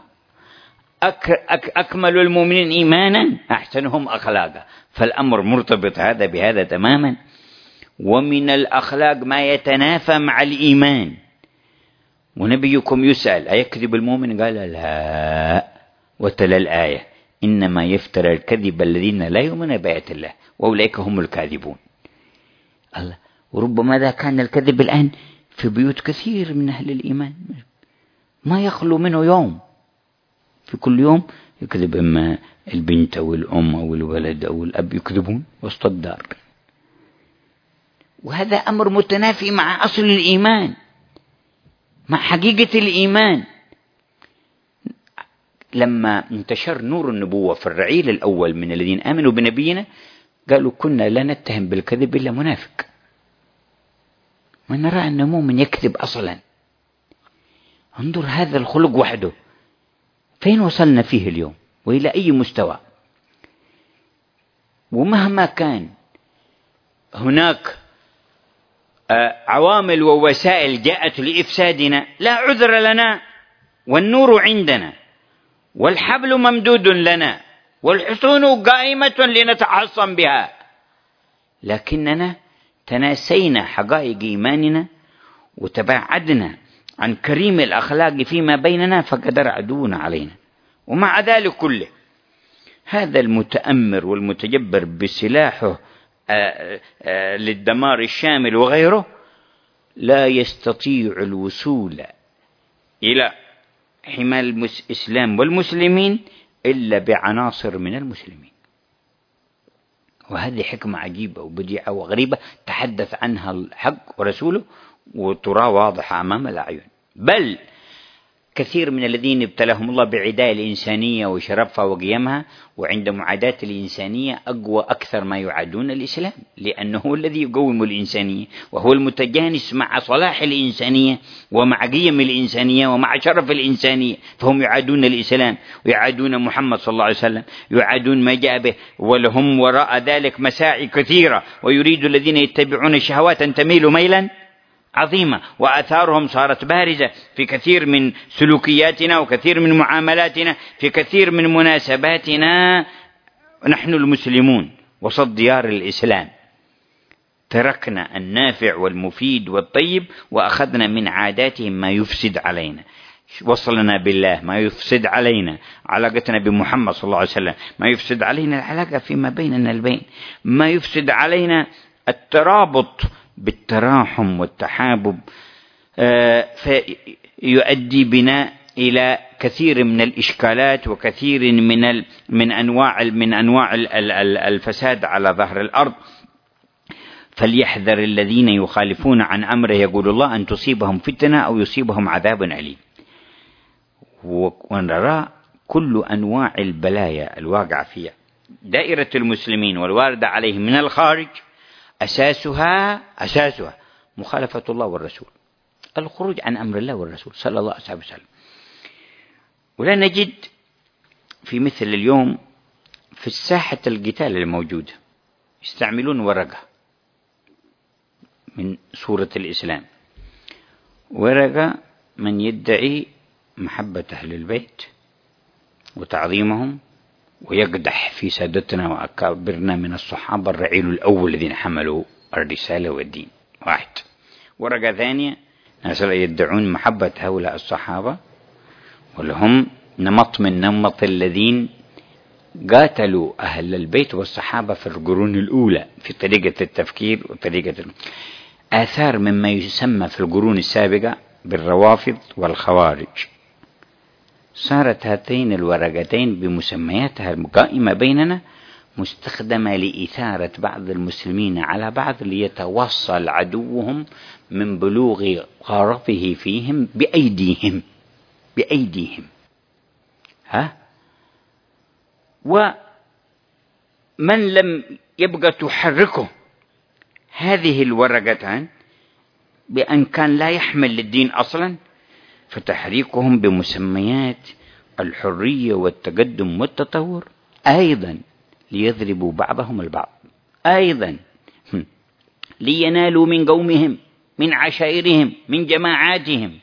أكمل المؤمنين إيمانا أحسنهم أخلاقا. فالأمر مرتبط هذا بهذا تماما. ومن الأخلاق ما يتنافى مع الإيمان. ونبيكم يسأل أيكذب المؤمن؟ قال لا، وتلا الآية إنما يفترى الكذب الذين لا يؤمنون بآيات الله وأولئك هم الكاذبون. الله. وربما ذا كان الكذب الآن في بيوت كثير من أهل الإيمان ما يخلو منه يوم، في كل يوم يكذب، إما البنت أو الأم أو الولد أو الأب يكذبون وسط الدار. وهذا أمر متنافي مع أصل الإيمان، مع حقيقة الإيمان. لما انتشر نور النبوة في الرعيل الأول من الذين آمنوا بنبينا قالوا كنا لا نتهم بالكذب إلا منافق، ما نرى أن مؤمن يكذب أصلا. انظر هذا الخلق وحده فين وصلنا فيه اليوم وإلى أي مستوى. ومهما كان هناك عوامل ووسائل جاءت لإفسادنا لا عذر لنا، والنور عندنا والحبل ممدود لنا والحصون قائمة لنتحصن بها، لكننا تناسينا حقائق إيماننا وتباعدنا عن كريم الأخلاق فيما بيننا فقدر عدونا علينا. ومع ذلك كله هذا المتأمر والمتجبر بسلاحه للدمار الشامل وغيره لا يستطيع الوصول إلى حماية الإسلام والمسلمين إلا بعناصر من المسلمين. وهذه حكمة عجيبة وبديعة وغريبة تحدث عنها الحق ورسوله وترى واضحة أمام الأعين. بل كثير من الذين ابتلاهم الله بعداء الإنسانية وشرفها وقيمها، وعند معاداة الإنسانية أقوى أكثر ما يعادون الإسلام، لأنه هو الذي يقوم الإنسانية، وهو المتجانس مع صلاح الإنسانية ومع قيم الإنسانية ومع شرف الإنسانية، فهم يعادون الإسلام ويعادون محمد صلى الله عليه وسلم، يعادون ما جاء به، ولهم وراء ذلك مساعي كثيرة، ويريد الذين يتبعون الشهوات أن تميلوا ميلا عظيمة، وآثارهم صارت بارزة في كثير من سلوكياتنا وكثير من معاملاتنا، في كثير من مناسباتنا. نحن المسلمون وسط ديار الإسلام تركنا النافع والمفيد والطيب، وأخذنا من عاداتهم ما يفسد علينا. وصلنا بالله ما يفسد علينا، علاقتنا بمحمد صلى الله عليه وسلم ما يفسد علينا، العلاقة فيما بيننا البين، ما يفسد علينا الترابط بالتراحم والتحابب، فيؤدي بنا إلى كثير من الإشكالات وكثير من أنواع الفساد على ظهر الأرض. فليحذر الذين يخالفون عن أمره، يقول الله، أن تصيبهم فتنة أو يصيبهم عذاب أليم. ونرى كل أنواع البلايا الواقعة في دائرة المسلمين والواردة عليهم من الخارج أساسها مخالفة الله والرسول، الخروج عن أمر الله والرسول صلى الله عليه وسلم. ولا نجد في مثل اليوم في الساحة القتال الموجودة يستعملون ورقة من سورة الإسلام، ورقة من يدعي محبة أهل البيت وتعظيمهم، ويقدح في سادتنا وأكابرنا من الصحابة الرعيل الأول الذين حملوا الرسالة والدين. واحد. ورقة ثانية ناس يدعون محبة هؤلاء الصحابة، ولهم نمط من نمط الذين قاتلوا أهل البيت والصحابة في القرون الأولى في طريقة التفكير وطريقة آثار مما يسمى في القرون السابقة بالروافض والخوارج. صارت هاتين الورقتين بمسمياتها القائمة بيننا مستخدمة لإثارة بعض المسلمين على بعض، ليتوصل عدوهم من بلوغ غرضه فيهم بأيديهم. ومن لم يبقى تحركه هذه الورقتان بأن كان لا يحمل للدين أصلا، فتحريكهم بمسميات الحرية والتقدم والتطور أيضا ليضربوا بعضهم البعض، أيضا لينالوا من قومهم، من عشائرهم، من جماعاتهم،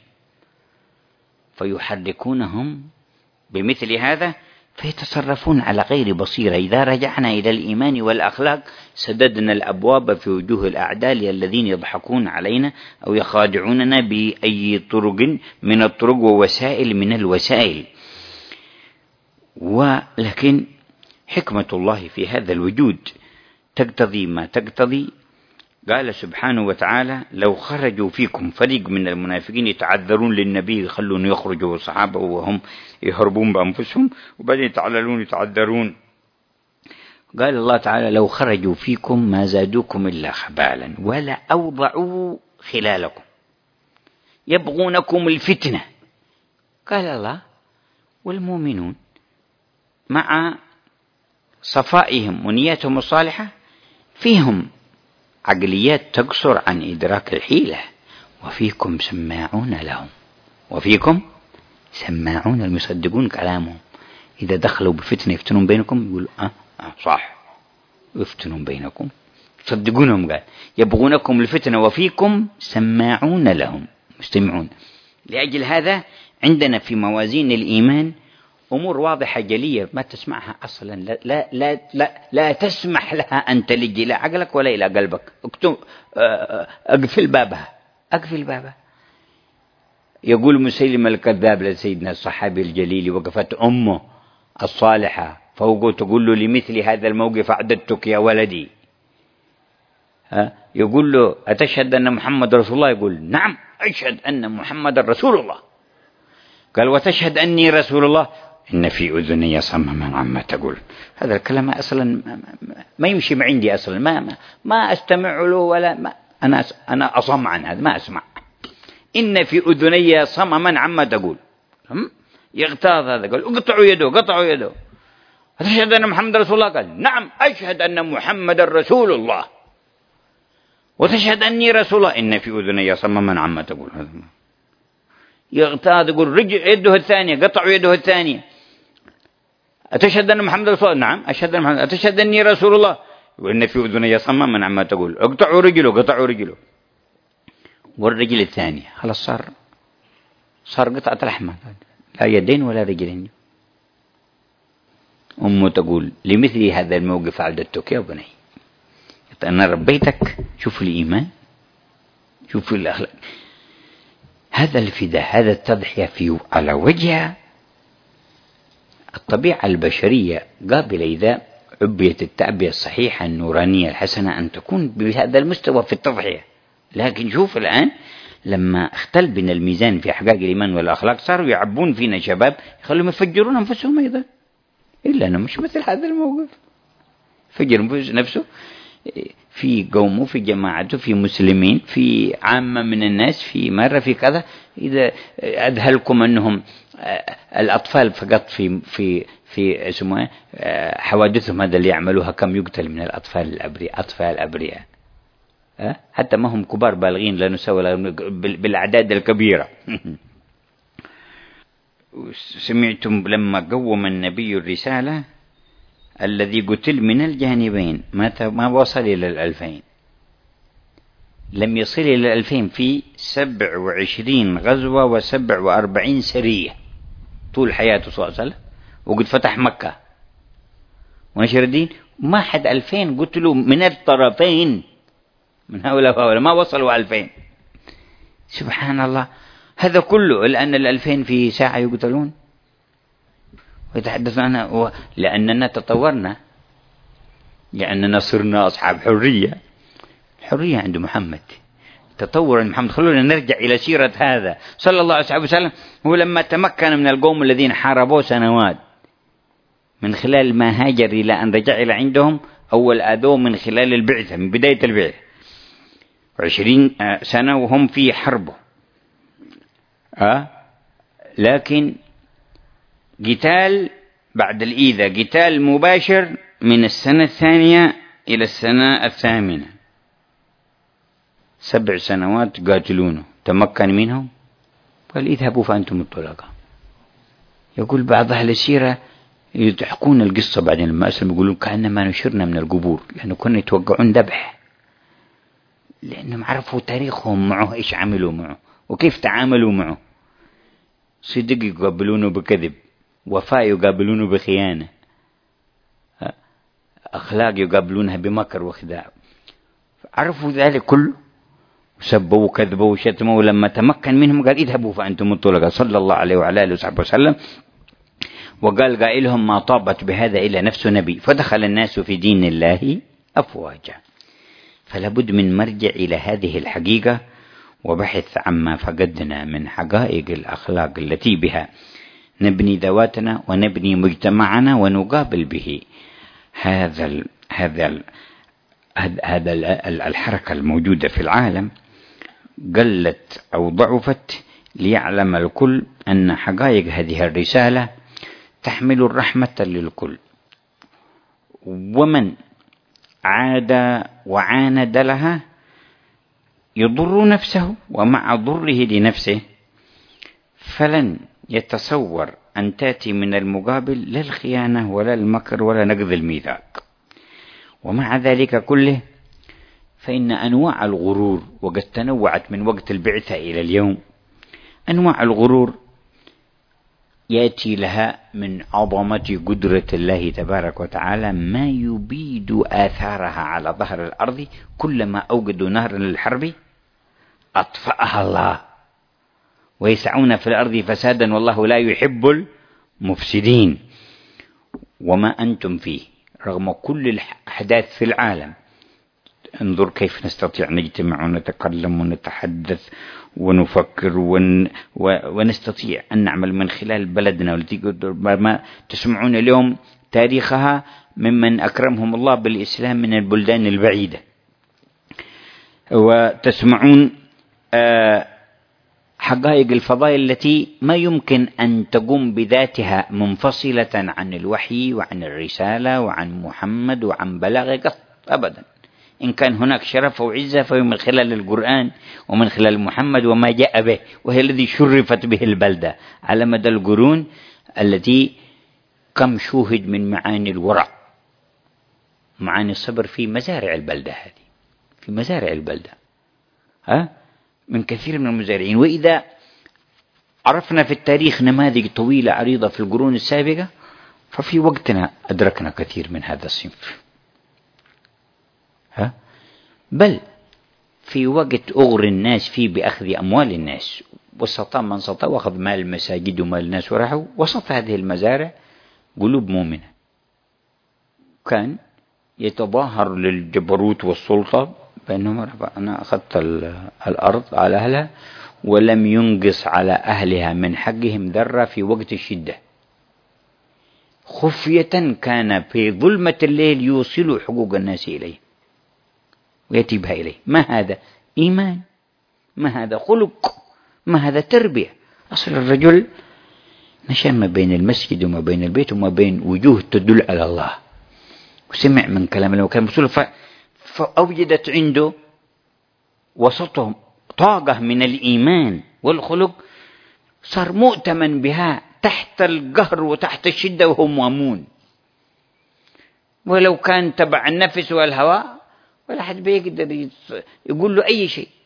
فيحركونهم بمثل هذا، فيتصرفون على غير بصيرة. إذا رجعنا إلى الإيمان والأخلاق سددنا الأبواب في وجوه الأعداء الذين يضحكون علينا أو يخادعوننا بأي طرق من الطرق ووسائل من الوسائل. ولكن حكمة الله في هذا الوجود تقتضي ما تقتضي. قال سبحانه وتعالى: لو خرجوا فيكم، فريق من المنافقين يتعذرون للنبي يخلون يخرجوا الصحابة وهم يهربون بأنفسهم، وبعدين يتعذرون. قال الله تعالى: لو خرجوا فيكم ما زادوكم إلا خبالا ولا أوضعوا خلالكم يبغونكم الفتنة. قال الله: والمؤمنون مع صفائهم ونياتهم الصالحة فيهم عقليات تقصر عن إدراك الحيلة، وفيكم سماعون لهم، وفيكم سماعون المصدقون كلامهم. إذا دخلوا بفتنة يفتنون بينكم يقولوا صح، يفتنون بينكم، يصدقونهم. قال: يبغونكم الفتنة وفيكم سماعون لهم، مستمعون. لأجل هذا عندنا في موازين الإيمان أمور واضحة جلية ما تسمعها أصلا، لا, لا, لا, لا تسمح لها أن تلج إلى عقلك ولا إلى قلبك. أقفل بابها. يقول مسيلم الكذاب لسيدنا الصحابي الجليل: وقفت أمه الصالحة فوقه تقول له: لمثل هذا الموقف أعددتك يا ولدي. يقول له: أتشهد أن محمد رسول الله؟ يقول: نعم أشهد أن محمد رسول الله. قال: وتشهد أني رسول الله؟ إن في أذني صمما عما تقول. هذا الكلام أصلا ما يمشي عندي أصلا، ما أستمع له ولا أنا أصم عن هذا، ما أسمع. إن في أذني صمما عما تقول. يغتاظ هذا، قال اقطعوا يده، قطعوا يده. أتشهد أن محمد رسول الله؟ قال نعم أشهد أن محمد رسول الله. وتشهد أني رسول الله؟ إن في أذني صمما عما تقول. هذا يغتاظ، يقول رجل يده الثانية، قطعوا يده الثانية. أتشهد أن محمد رسول الله؟ نعم أشهد أن محمد. أتشهد أني رسول الله؟ وإن في أذني صمما عما تقول. اقطعوا رجله، قطعوا رجله. والرجل الثانية خلاص صار قطعة لحمة، لا يدين ولا رجلين. أمه تقول لمثل هذا الموقف عددتك يا بني، أنا ربيتك. شوف الإيمان، شوف الأخلاق، هذا الفداء، هذا التضحية في على وجه الطبيعة البشرية قابلة إذا عبيت التعبية الصحيحة النورانية الحسنة أن تكون بهذا المستوى في التضحية. لكن شوف الآن لما اختل بين الميزان في أحقاق الإيمان والأخلاق صاروا يعبون فينا شباب يخلوا يفجرون أنفسهم أيضا. إلا أنا مش مثل هذا الموقف، فجر نفسه في قومه، في جماعته، في مسلمين، في عامة من الناس، في مرة في كذا. إذا أذهلكم أنهم الأطفال فقط في اسمه حوادثهم هذا اللي يعملوها كم يقتل من الأطفال الأبرياء، أطفال أبرياء، حتى ما هم كبار بالغين لا نسوي بالأعداد الكبيرة. سمعتم لما قوم النبي الرسالة الذي قتل من الجانبين ما وصل إلى 2000، لم يصل إلى 2000 في 27 غزوة و47 سرية طول حياته صلى الله عليه وسلم، وقد فتح مكة ونشر الدين. ما حد 2000 قتلوا من الطرفين، من هؤلاء وهؤلاء ما وصلوا 2000. سبحان الله، هذا كله لأن 2000 في ساعة يقتلون. ويتحدث عنها لأننا تطورنا، لأننا صرنا أصحاب حرية. الحرية عند محمد، تطور عند محمد. خلونا نرجع إلى سيرة هذا صلى الله عليه وسلم. هو لما تمكن من القوم الذين حاربوه سنوات، من خلال ما هاجر إلى أن رجع إلى عندهم، أول آذوه من خلال البعثة، من بداية البعثة 20 سنة وهم في حربه. لكن قتال بعد الإيذاء، قتال مباشر من السنة الثانية إلى السنة الثامنة، 7 سنوات قاتلونه. تمكن منهم قال اذهبوا فأنتم الطلقاء. يقول بعض أهل السيرة يحكون القصة بعدين لما أسلم، يقولون كأنما نشرنا من القبور، لأنه كنا يتوقعون ذبح، لأنهم عرفوا تاريخهم معه، إيش عملوا معه وكيف تعاملوا معه. صدق يقابلونه بكذب، وفاء يقابلونه بخيانة، أخلاق يقابلونها بمكر وخداع. عرفوا ذلك كله، سبوا وكذبوا وشتموا. ولما تمكن منهم قال اذهبوا فأنتم الطلقاء صلى الله عليه وعلى آله وصحبه وسلم. وقال قائلهم ما طابت بهذا إلا نفس نبي، فدخل الناس في دين الله أفواجا. فلابد من مرجع إلى هذه الحقيقة وبحث عما فقدنا من حقائق الأخلاق التي بها نبني ذواتنا ونبني مجتمعنا ونقابل به هذا الحركة الموجودة في العالم. قلت أو ضعفت ليعلم الكل أن حقائق هذه الرسالة تحمل الرحمة للكل، ومن عاد وعاند لها يضر نفسه ومع ضره لنفسه، فلن يتصور أن تأتي من المقابل لا الخيانة ولا المكر ولا نقض الميثاق. ومع ذلك كله فإن أنواع الغرور، وقد تنوعت من وقت البعثة إلى اليوم، أنواع الغرور يأتي لها من عظمة قدرة الله تبارك وتعالى ما يبيد آثارها على ظهر الأرض. كلما أوقدوا نهرا للحرب أطفأها الله، ويسعون في الأرض فسادا والله لا يحب المفسدين. وما أنتم فيه رغم كل الأحداث في العالم. انظر كيف نستطيع نجتمع ونتكلم ونتحدث ونفكر ونستطيع أن نعمل من خلال بلدنا، والتي ما تسمعون اليوم تاريخها ممن أكرمهم الله بالإسلام من البلدان البعيدة، وتسمعون حقائق الفضائل التي ما يمكن أن تقوم بذاتها منفصلة عن الوحي وعن الرسالة وعن محمد وعن بلاغه أبدا. إن كان هناك شرف وعزة فهو من خلال القرآن ومن خلال محمد وما جاء به، وهي الذي شرفت به البلدة على مدى القرون التي كم شوهد من معاني الورع، معاني الصبر في مزارع البلدة هذه، في مزارع البلدة من كثير من المزارعين. وإذا عرفنا في التاريخ نماذج طويلة عريضة في القرون السابقة، ففي وقتنا أدركنا كثير من هذا الصنف. بل في وقت أغري الناس فيه بأخذ أموال الناس، وسط من سطى وأخذ مال المساجد ومال الناس وراحوا وسط هذه المزارع قلوب مؤمنة، كان يتظاهر للجبروت والسلطة بأنه أنا أخذت الأرض على أهلها ولم ينقص على أهلها من حقهم ذرة في وقت الشدة. خفية كان في ظلمة الليل يوصل حقوق الناس إليه ويأتي بها إليه. ما هذا إيمان؟ ما هذا خلق؟ ما هذا تربية؟ أصل الرجل نشأ ما بين المسجد وما بين البيت وما بين وجوه تدل على الله، وسمع من كلام الله وكان مسؤول، فأوجدت عنده وسطهم طاقة من الإيمان والخلق، صار مؤتمن بها تحت القهر وتحت الشدة وهو مأمون. ولو كان تبع النفس والهوى ولا حد بيقدر يقول له أي شيء،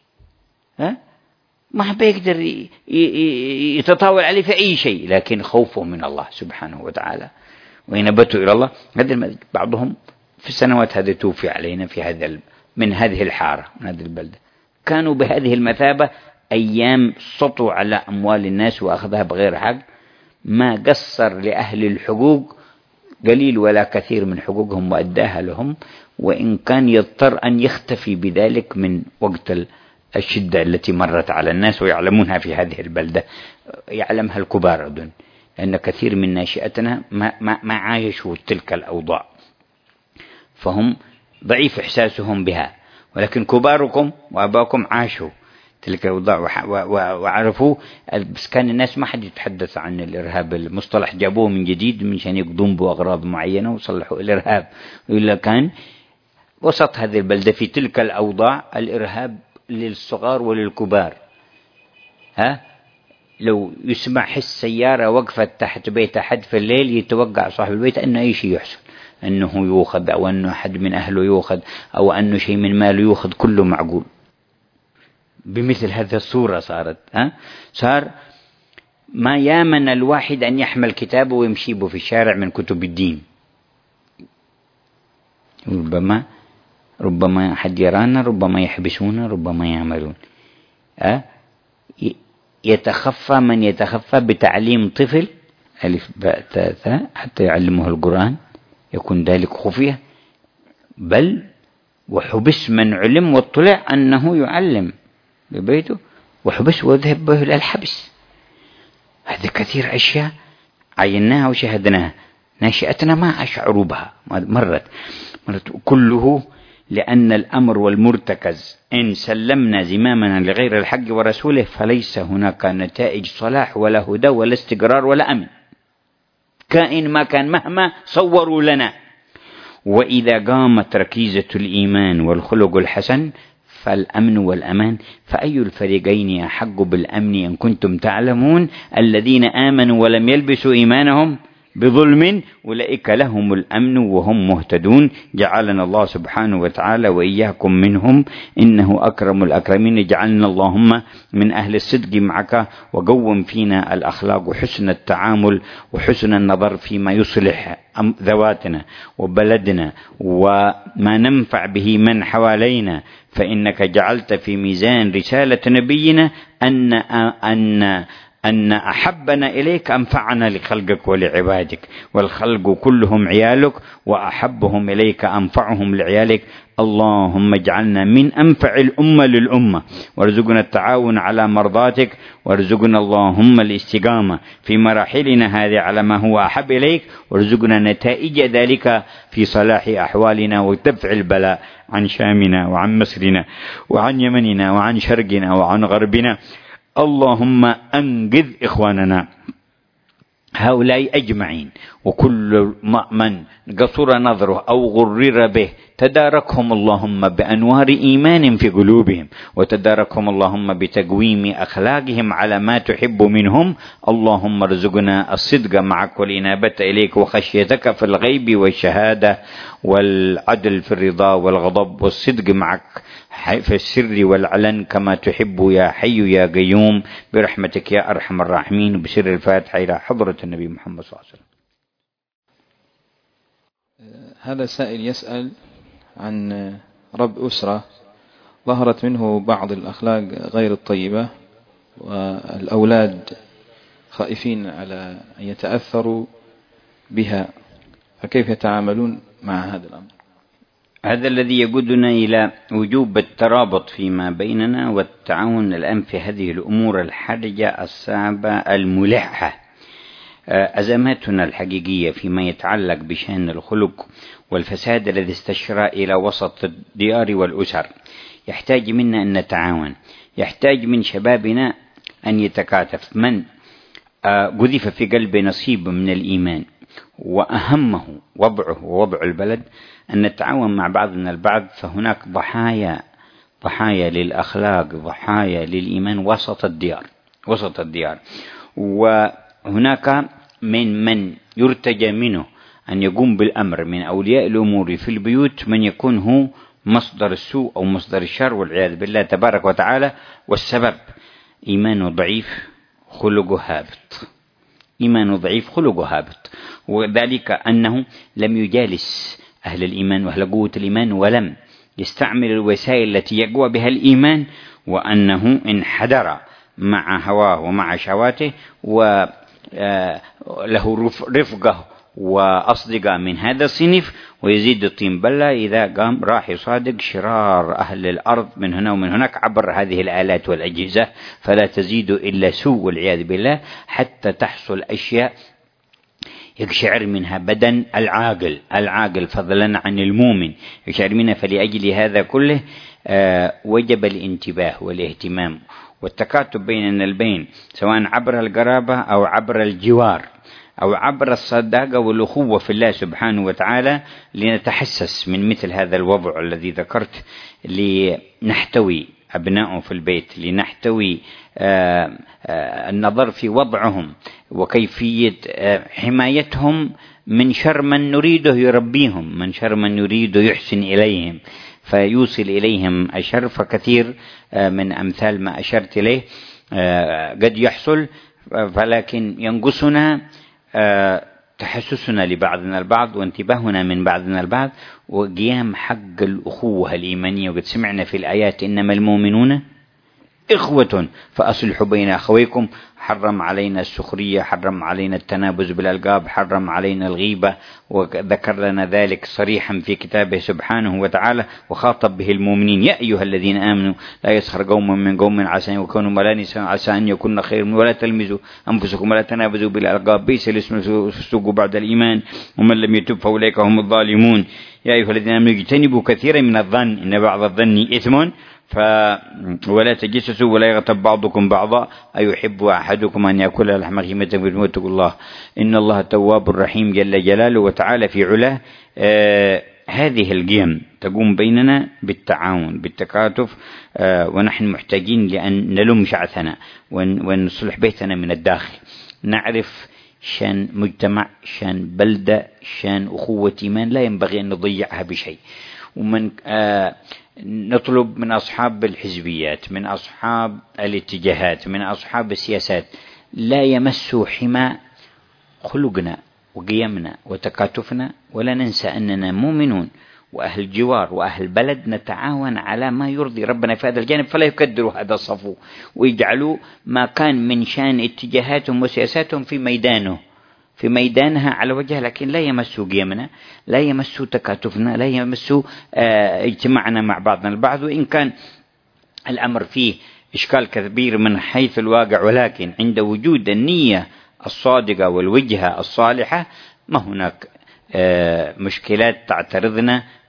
ما بيقدر يتطاول عليه في أي شيء، لكن خوفه من الله سبحانه وتعالى وينبته إلى الله. هذا بعضهم في السنوات هذه توفي علينا في من هذه الحارة من هذه البلدة، كانوا بهذه المثابة أيام سطوا على أموال الناس وأخذها بغير حق، ما قصر لأهل الحقوق قليل ولا كثير من حقوقهم وأداها لهم، وإن كان يضطر أن يختفي بذلك من وقت الشدة التي مرت على الناس، ويعلمونها في هذه البلدة، يعلمها الكبار أظن، لأن كثير من ناشئتنا ما عايشوا تلك الأوضاع، فهم ضعيف إحساسهم بها، ولكن كباركم وأباكم عاشوا تلك الأوضاع وعرفوا. بس كان الناس ما حد يتحدث عن الإرهاب، المصطلح جابوه من جديد منشان يقضون بأغراض معينة وصلحوا الإرهاب، إلا كان وسط هذه البلدة في تلك الأوضاع الإرهاب للصغار وللكبار. لو يسمع حس سيارة وقفت تحت بيت أحد في الليل يتوقع صاحب البيت أن أي شيء يحصل، أنه يوخذ أو أنه أحد من أهله يوخذ أو أنه شيء من ماله يوخذ، كله معقول. بمثل هذه الصورة صارت صار ما يامن الواحد أن يحمل كتابه ويمشي به في الشارع من كتب الدين، ربما حد يرانا، ربما يحبسونا، ربما يعملون. يتخفى من يتخفى بتعليم طفل ألف باء تاء ثاء حتى يعلمه القرآن، يكون ذلك خفية، بل وحبس من علم واطلع أنه يعلم ببيته وحبس وذهب به إلى الحبس. هذا كثير أشياء عيناها وشاهدناها، ناشئتنا ما أشعروا بها، مرت كله لأن الأمر والمرتكز إن سلمنا زمامنا لغير الحق ورسوله فليس هناك نتائج صلاح ولا هدى ولا استقرار ولا أمن، كائن ما كان مهما صوروا لنا. وإذا قامت ركيزة الإيمان والخلق الحسن فالأمن والأمان، فأي الفريقين أحق بالأمن إن كنتم تعلمون؟ الذين آمنوا ولم يلبسوا إيمانهم بظلم أولئك لهم الأمن وهم مهتدون. جعلنا الله سبحانه وتعالى وإياكم منهم، إنه أكرم الأكرمين. اجعلنا اللهم من أهل الصدق معك، وقوم فينا الأخلاق وحسن التعامل وحسن النظر فيما يصلح ذواتنا وبلدنا وما ننفع به من حوالينا، فإنك جعلت في ميزان رسالة نبينا أن أحبنا إليك أنفعنا لخلقك ولعبادك، والخلق كلهم عيالك، وأحبهم إليك أنفعهم لعيالك. اللهم اجعلنا من أنفع الأمة للأمة، وارزقنا التعاون على مرضاتك، وارزقنا اللهم الاستقامة في مراحلنا هذه على ما هو أحب إليك، وارزقنا نتائج ذلك في صلاح أحوالنا ودفع البلاء عن شامنا وعن مصرنا وعن يمننا وعن شرقنا وعن غربنا. اللهم أنقذ إخواننا هؤلاء أجمعين، وكل من قصر نظره أو غرر به تداركهم اللهم بأنوار إيمان في قلوبهم، وتداركهم اللهم بتقويم أخلاقهم على ما تحب منهم. اللهم ارزقنا الصدق معك والإنابة إليك وخشيتك في الغيب والشهادة، والعدل في الرضا والغضب، والصدق معك في السر والعلن كما تحب يا حي يا قيوم، برحمتك يا أرحم الراحمين. بسر الفاتحة إلى حضرة النبي محمد صلى الله عليه وسلم. هذا سائل يسأل عن رب أسرة ظهرت منه بعض الأخلاق غير الطيبة، والأولاد خائفين على أن يتأثروا بها، فكيف يتعاملون مع هذا الأمر؟ هذا الذي يقودنا إلى وجوب الترابط فيما بيننا والتعاون الآن في هذه الأمور الحرجة الصعبة الملحة. أزماتنا الحقيقية فيما يتعلق بشأن الخلق والفساد الذي استشرى إلى وسط الديار والأسر يحتاج منا أن نتعاون، يحتاج من شبابنا أن يتكاتف. من قذف في قلبه نصيب من الإيمان وأهمه وضعه ووضع البلد أن نتعاون مع بعضنا البعض، فهناك ضحايا للأخلاق، ضحايا للإيمان وسط الديار. وهناك من يرتجى منه أن يقوم بالأمر من أولياء الأمور في البيوت من يكون هو مصدر السوء أو مصدر الشر والعياذ بالله تبارك وتعالى، والسبب إيمانه ضعيف خلقه هابط، وذلك أنه لم يجالس أهل الإيمان وأهل قوة الإيمان، ولم يستعمل الوسائل التي يقوى بها الإيمان، وأنه انحدر مع هواه ومع شهواته، وله رفقه وأصدقاء من هذا الصنف، ويزيد الطين بلة إذا قام راح يصادق شرار أهل الأرض من هنا ومن هناك عبر هذه الآلات والأجهزة، فلا تزيد إلا سوء والعياذ بالله، حتى تحصل أشياء يقشعر منها بدن العاقل فضلا عن المؤمن يقشعر منها. فلأجل هذا كله وجب الانتباه والاهتمام والتكاتب بيننا البين، سواء عبر القرابة أو عبر الجوار أو عبر الصداقة والأخوة في الله سبحانه وتعالى، لنتحسس من مثل هذا الوضع الذي ذكرت، لنحتوي أبنائه في البيت، لنحتوي النظر في وضعهم وكيفية حمايتهم من شر من نريده يربيهم، من شر من يريده يحسن إليهم فيوصل إليهم الشر. فكثير من أمثال ما أشرت إليه قد يحصل، ولكن ينقصنا تحسسنا لبعضنا البعض وانتباهنا من بعضنا البعض وقيام حق الأخوة الإيمانية. وقد سمعنا في الآيات إنما المؤمنون إخوة فأصلحوا بين أخويكم، حرم علينا السخرية، حرم علينا التنابز بالألقاب، حرم علينا الغيبة، وذكر لنا ذلك صريحا في كتابه سبحانه وتعالى، وخاطب به المؤمنين: يا أيها الذين آمنوا لا يسخر قوم من قوم عسى أن يكونوا ولا نساء عسى أن يكون خير، ولا تلمزوا أنفسكم ولا تنابزوا بالألقاب، بئس الاسم الفسوق بعد الإيمان ومن لم يتب فأولئك هم الظالمون. يا أيها الذين آمنوا اجتنبوا كثيرا من الظن إن بعض الظن إثم ولا تجسسوا ولا يغتب بعضكم بعضا أيحب أحدكم أن يأكل لحم أخيه واتقوا الله إن الله تواب رحيم جل جلاله وتعالى في علاه. هذه القيم تقوم بيننا بالتعاون بالتكاتف، ونحن محتاجين لأن نلم شعثنا ونصلح بيتنا من الداخل، نعرف شان مجتمع، شان بلدة، شان أخوة إيمان لا ينبغي أن نضيعها بشيء. ومن نطلب من أصحاب الحزبيات، من أصحاب الاتجاهات، من أصحاب السياسات لا يمسوا حمى خلقنا وقيمنا وتكاتفنا، ولا ننسى أننا مؤمنون وأهل جوار وأهل بلد نتعاون على ما يرضي ربنا في هذا الجانب، فلا يكدروا هذا الصفو ويجعلوا ما كان من شان اتجاهاتهم وسياساتهم في ميدانها على وجهها، لكن لا يمسوا قيمنا، لا يمسوا تكاتفنا، لا يمسوا اجتماعنا مع بعضنا البعض. وإن كان الأمر فيه إشكال كبير من حيث الواقع، ولكن عند وجود النية الصادقة والوجهة الصالحة ما هناك مشكلات تعترضنا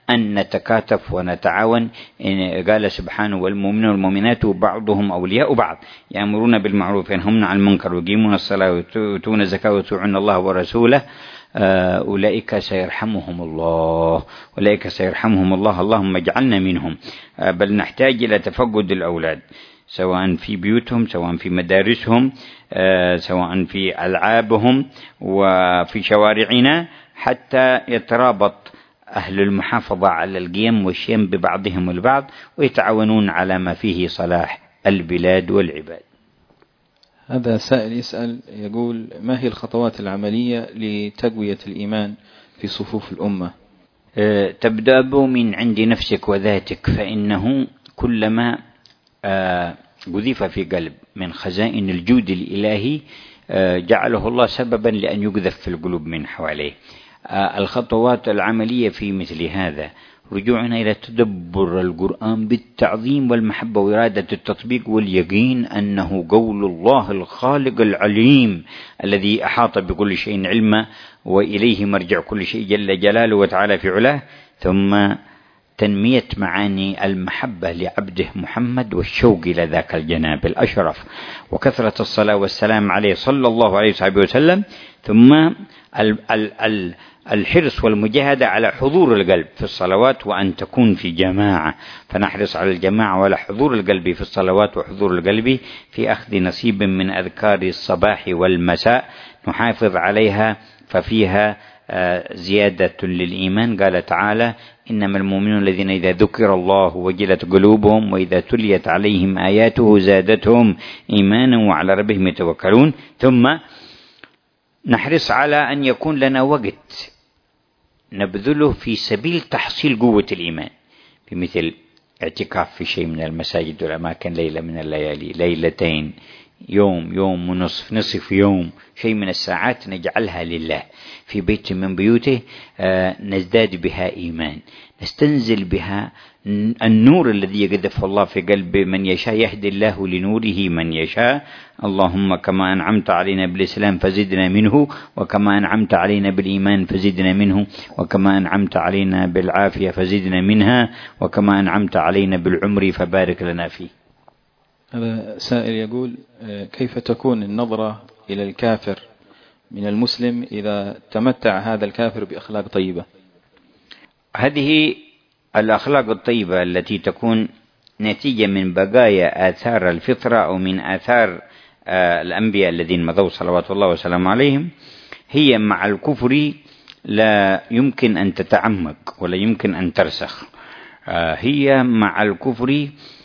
أن نتكاتف ونتعاون. قال سبحانه: والمؤمنون والمؤمنات بعضهم أولياء بعض يأمرون بالمعروف وينهون عن المنكر ويقيمون الصلاة ويؤتون الزكاة ويطيعون الله ورسوله أولئك سيرحمهم الله، أولئك سيرحمهم الله، اللهم اجعلنا منهم. بل نحتاج إلى تفقد الأولاد، سواء في بيوتهم، سواء في مدارسهم، سواء في ألعابهم وفي شوارعنا، حتى يترابط أهل المحافظة على القيم والشيم ببعضهم البعض، ويتعاونون على ما فيه صلاح البلاد والعباد. هذا سائل يسأل يقول: ما هي الخطوات العملية لتقوية الإيمان في صفوف الأمة؟ تبدأ من عند نفسك وذاتك، فإنه كلما قذف في قلب من خزائن الجود الإلهي جعله الله سببا لأن يقذف في القلوب من حواليه. الخطوات العملية في مثل هذا رجوعنا إلى تدبر القرآن بالتعظيم والمحبة وإرادة التطبيق واليقين أنه قول الله الخالق العليم الذي أحاط بكل شيء علما، وإليه مرجع كل شيء جل جلاله وتعالى في علاه. ثم تنمية معاني المحبة لعبده محمد والشوق إلى ذاك الجناب الأشرف، وكثرة الصلاة والسلام عليه صلى الله عليه وسلم. ثم الحرص والمجاهدة على حضور القلب في الصلوات، وأن تكون في جماعة، فنحرص على الجماعة وعلى حضور القلب في الصلوات، وحضور القلب في أخذ نصيب من أذكار الصباح والمساء نحافظ عليها، ففيها زيادة للإيمان. قال تعالى: إنما المؤمنون الذين إذا ذكر الله وجلت قلوبهم وإذا تليت عليهم آياته زادتهم إيمانا وعلى ربهم يتوكلون. ثم نحرص على أن يكون لنا وقت نبذله في سبيل تحصيل قوة الإيمان، في مثل اعتكاف في شيء من المساجد والأماكن ليلة من الليالي، ليلتين، يوم، يوم ونصف، نصف يوم، شيء من الساعات نجعلها لله في بيت من بيوته، نزداد بها إيمان، نستنزل بها النور الذي يقذف الله في قلب من يشاء، يهدي الله لنوره من يشاء. اللهم كما أنعمت علينا بالإسلام فزدنا منه، وكما أنعمت علينا بالإيمان فزدنا منه، وكما أنعمت علينا بالعافية فزدنا منها، وكما أنعمت علينا بالعمر فبارك لنا فيه. هذا سائل يقول: كيف تكون النظرة إلى الكافر من المسلم إذا تمتع هذا الكافر بأخلاق طيبة؟ هذه الأخلاق الطيبة التي تكون نتيجة من بقايا آثار الفطرة أو من آثار الأنبياء الذين مضوا صلوات الله وسلامه عليهم، هي مع الكفر لا يمكن أن تتعمق ولا يمكن أن ترسخ. هي مع الكفر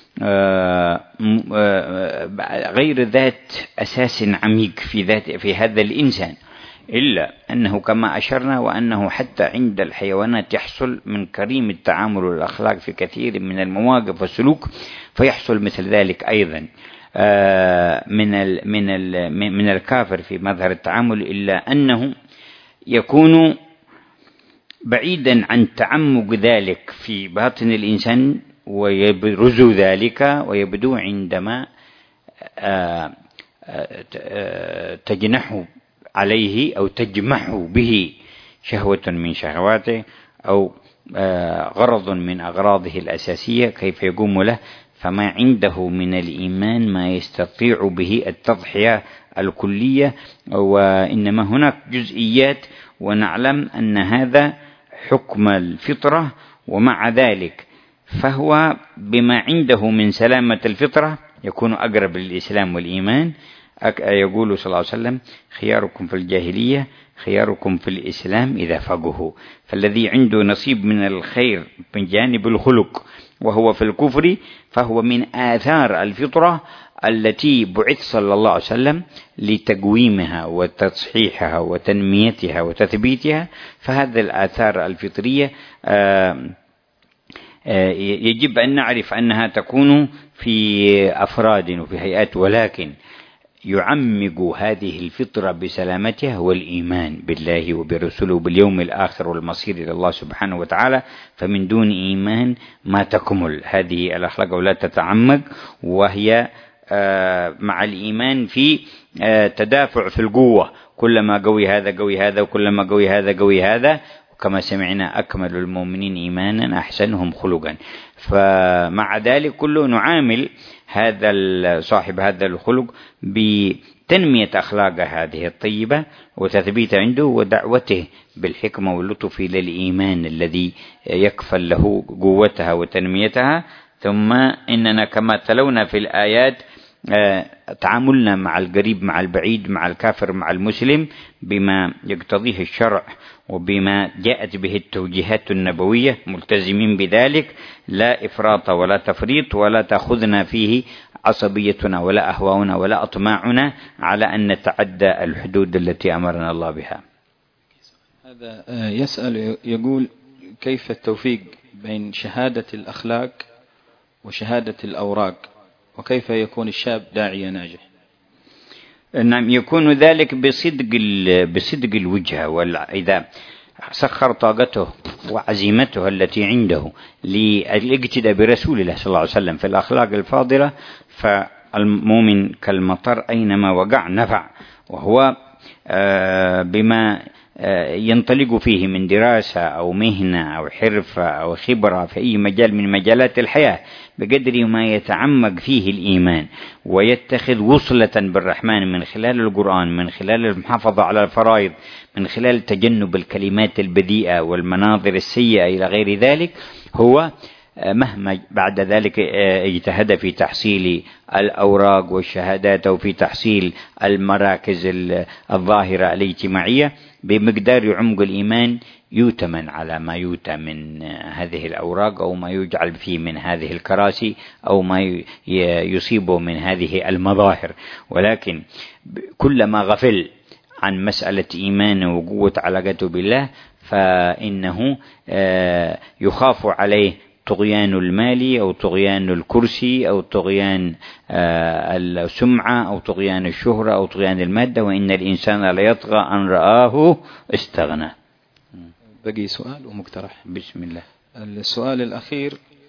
غير ذات أساس عميق في هذا الإنسان، إلا أنه كما أشرنا وأنه حتى عند الحيوانات يحصل من كريم التعامل والأخلاق في كثير من المواقف والسلوك، فيحصل مثل ذلك أيضا من الكافر في مظهر التعامل، إلا أنه يكون بعيدا عن تعمق ذلك في باطن الإنسان، ويبرز ذلك ويبدو عندما تجنح عليه أو تجمح به شهوة من شهواته أو غرض من أغراضه الأساسية، كيف يقوم له، فما عنده من الإيمان ما يستطيع به التضحية الكلية، وإنما هناك جزئيات، ونعلم أن هذا حكم الفطرة. ومع ذلك فهو بما عنده من سلامة الفطرة يكون أقرب للإسلام والإيمان. يقول صلى الله عليه وسلم: خياركم في الجاهلية خياركم في الإسلام إذا فقهوا. فالذي عنده نصيب من الخير من جانب الخلق وهو في الكفر، فهو من آثار الفطرة التي بعث صلى الله عليه وسلم لتقويمها وتصحيحها وتنميتها وتثبيتها. فهذه الآثار الفطرية يجب أن نعرف أنها تكون في أفراد وفي هيئات، ولكن يعمق هذه الفطرة بسلامتها والإيمان بالله وبرسوله وباليوم الآخر والمصير إلى الله سبحانه وتعالى. فمن دون إيمان ما تكمل هذه الأخلاق ولا تتعمق، وهي مع الإيمان في تدافع في القوة، كلما قوي هذا قوي هذا، وكلما قوي هذا قوي هذا. وكما سمعنا أكمل المؤمنين إيمانا أحسنهم خلقا. فمع ذلك كله نعامل صاحب هذا الخلق بتنمية أخلاقه هذه الطيبة وتثبيت عنده ودعوته بالحكمة واللطف إلى الإيمان الذي يكفل له قوتها وتنميتها. ثم إننا كما تلونا في الآيات تعاملنا مع القريب مع البعيد مع الكافر مع المسلم بما يقتضيه الشرع وبما جاءت به التوجيهات النبوية، ملتزمين بذلك، لا إفراط ولا تفريط، ولا تأخذنا فيه عصبيتنا ولا أهواؤنا ولا أطماعنا على أن نتعدى الحدود التي أمرنا الله بها. هذا يسأل يقول: كيف التوفيق بين شهادة الأخلاق وشهادة الأوراق، وكيف يكون الشاب داعية ناجح؟ نعم، يكون ذلك بصدق الوجهة، وإذا سخر طاقته وعزيمته التي عنده للاقتداء برسول الله صلى الله عليه وسلم في الأخلاق الفاضلة، فالمؤمن كالمطر أينما وقع نفع، وهو بما ينطلق فيه من دراسة أو مهنة أو حرفة أو خبرة في أي مجال من مجالات الحياة، بقدر ما يتعمق فيه الإيمان ويتخذ وصلة بالرحمن من خلال القرآن، من خلال المحافظة على الفرائض، من خلال تجنب الكلمات البذيئة والمناظر السيئة إلى غير ذلك، هو مهما بعد ذلك اجتهد في تحصيل الأوراق والشهادات أو في تحصيل المراكز الظاهرة الاجتماعية، بمقدار عمق الإيمان يؤتمن على ما يؤتى من هذه الأوراق أو ما يجعل فيه من هذه الكراسي أو ما يصيبه من هذه المظاهر. ولكن كلما غفل عن مسألة إيمانه وقوة علاقته بالله فإنه يخاف عليه طغيان المال أو طغيان الكرسي أو طغيان السمعة أو طغيان الشهرة أو طغيان المادة، وإن الإنسان ليطغى أن رآه استغنى. بقي سؤال ومقترح. بسم الله. السؤال الأخير: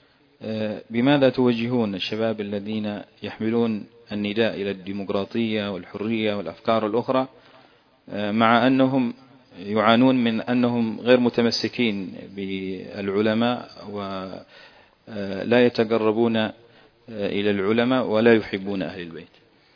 بماذا توجهون الشباب الذين يحملون النداء إلى الديمقراطية والحرية والأفكار الأخرى، مع أنهم يعانون من أنهم غير متمسكين بالعلماء ولا يتقربون إلى العلماء ولا يحبون أهل البيت؟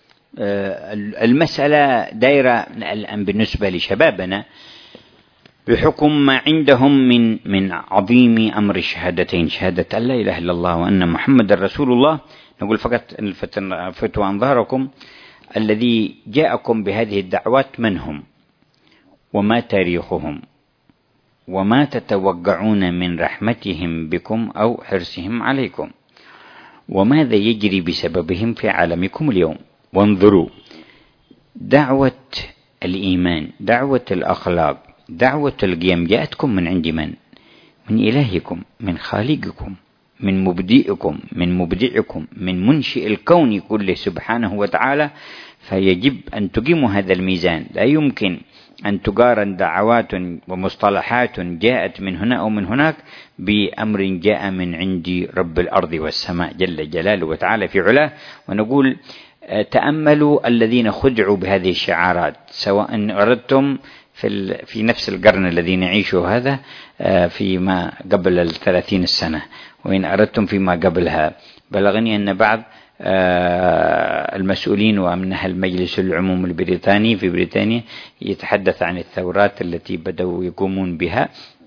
المسألة دائرة الآن بالنسبة لشبابنا بحكم ما عندهم من عظيم أمر الشهادتين، شهادة أن لا إله إلا الله وأن محمد رسول الله. نقول فقط فتوى أنظاركم: الذي جاءكم بهذه الدعوات من هم، وما تاريخهم، وما تتوقعون من رحمتهم بكم أو حرصهم عليكم، وماذا يجري بسببهم في عالمكم اليوم. وانظروا، دعوة الإيمان، دعوة الأخلاق، دعوة القيم جاءتكم من عند من؟ من إلهكم، من خالقكم، من مبدئكم، من مبدعكم، من منشئ الكون كله سبحانه وتعالى. فيجب أن تقيموا هذا الميزان. لا يمكن أن تقارن دعوات ومصطلحات جاءت من هنا أو من هناك بأمر جاء من عند رب الأرض والسماء جل جلاله وتعالى في علاه. ونقول تأملوا الذين خدعوا بهذه الشعارات، سواء أردتم في نفس القرن الذي نعيشه هذا فيما قبل 30 سنة، وإن أردتم فيما قبلها. بلغني أن بعض المسؤولين ومنها المجلس العموم البريطاني في بريطانيا يتحدث عن الثورات التي بدأوا يقومون بها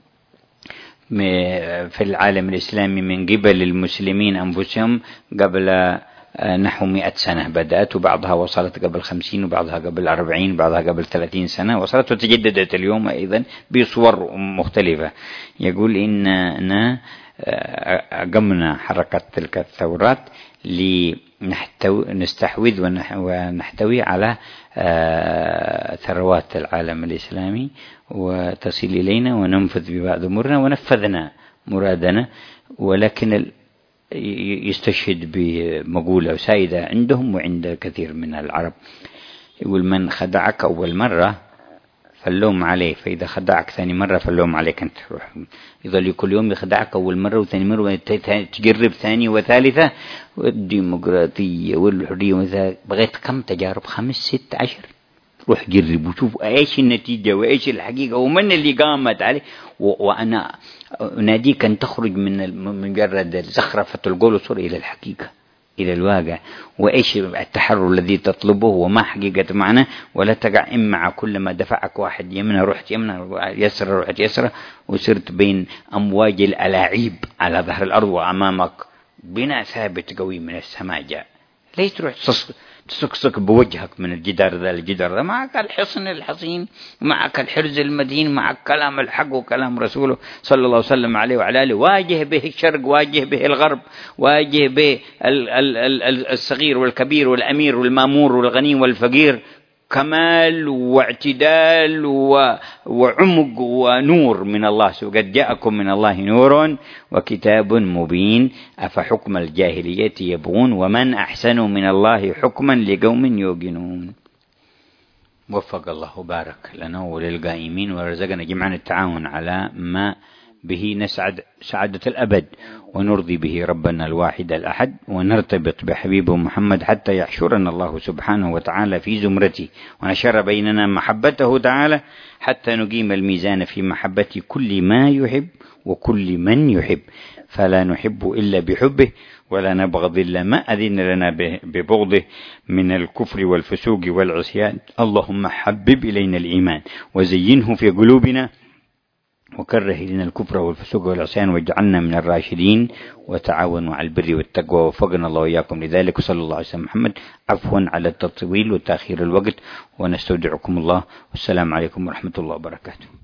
في العالم الإسلامي من قبل المسلمين أنفسهم قبل نحو 100 سنة بدأت، وبعضها وصلت قبل 50، وبعضها قبل 40، بعضها قبل 30 سنة وصلت وتجددت اليوم أيضا بصور مختلفة. يقول إننا أقمنا حركة تلك الثورات لنستحوذ ونحتوي على ثروات العالم الإسلامي وتصل إلينا وننفذ ببعض أمورنا، ونفذنا مرادنا، ولكن يستشهد بمقولة سائدة عندهم وعند كثير من العرب. يقول: من خدعك أول مرة فاللوم عليه، فإذا خدعك ثاني مرة فاللوم عليك أنت. يظل كل يوم يخدعك أول مرة وثاني مرة وتجرب ثاني وثالثة. والديمقراطية والحرية بغيت كم تجارب؟ 5 6 10 روح جرب وشوف ايش النتيجة وايش الحقيقة ومن اللي قامت عليه. وانا اناديك ان تخرج من مجرد زخرفة القول وصل الى الحقيقة، الى الواقع، وايش التحرر الذي تطلبه وما حقيقة معناه. ولا تقع مع كل ما دفعك واحد يمنى رحت يمنى، يسرى رحت يسرى، وصرت بين امواج الالاعيب على ظهر الارض، وامامك بناء ثابت قوي من السماء جاء. ليش تروح تسقسق بوجهك من الجدار ذا الجدار ذا؟ معك الحصن الحصين، معك الحرز المتين، معك كلام الحق وكلام رسوله صلى الله وسلم عليه وعلى آله. واجه به الشرق، واجه به الغرب، واجه به الصغير والكبير والأمير والمامور والغني والفقير. كمال واعتدال وعمق ونور من الله. قد جاءكم من الله نور وكتاب مبين أفحكم الجاهلية يبغون ومن أحسن من الله حكما لقوم يوقنون. وفق الله وبارك لنا وللقائمين ورزقنا جميعا التعاون على ما به نسعد سعادة الأبد، ونرضي به ربنا الواحد الأحد، ونرتبط بحبيبه محمد حتى يحشرنا الله سبحانه وتعالى في زمرته، ونشر بيننا محبته تعالى حتى نقيم الميزان في محبة كل ما يحب وكل من يحب، فلا نحب إلا بحبه ولا نبغض إلا ما أذن لنا ببغضه من الكفر والفسوق والعصيان. اللهم حبب إلينا الإيمان وزينه في قلوبنا وكره لنا الكفر والفسوق والعصيان واجعلنا من الراشدين. وتعاونوا على البر والتقوى ووفقنا الله وإياكم لذلك. صلى الله عليه وسلم محمد. عفوا على التطويل وتأخير الوقت، ونستودعكم الله والسلام عليكم ورحمة الله وبركاته.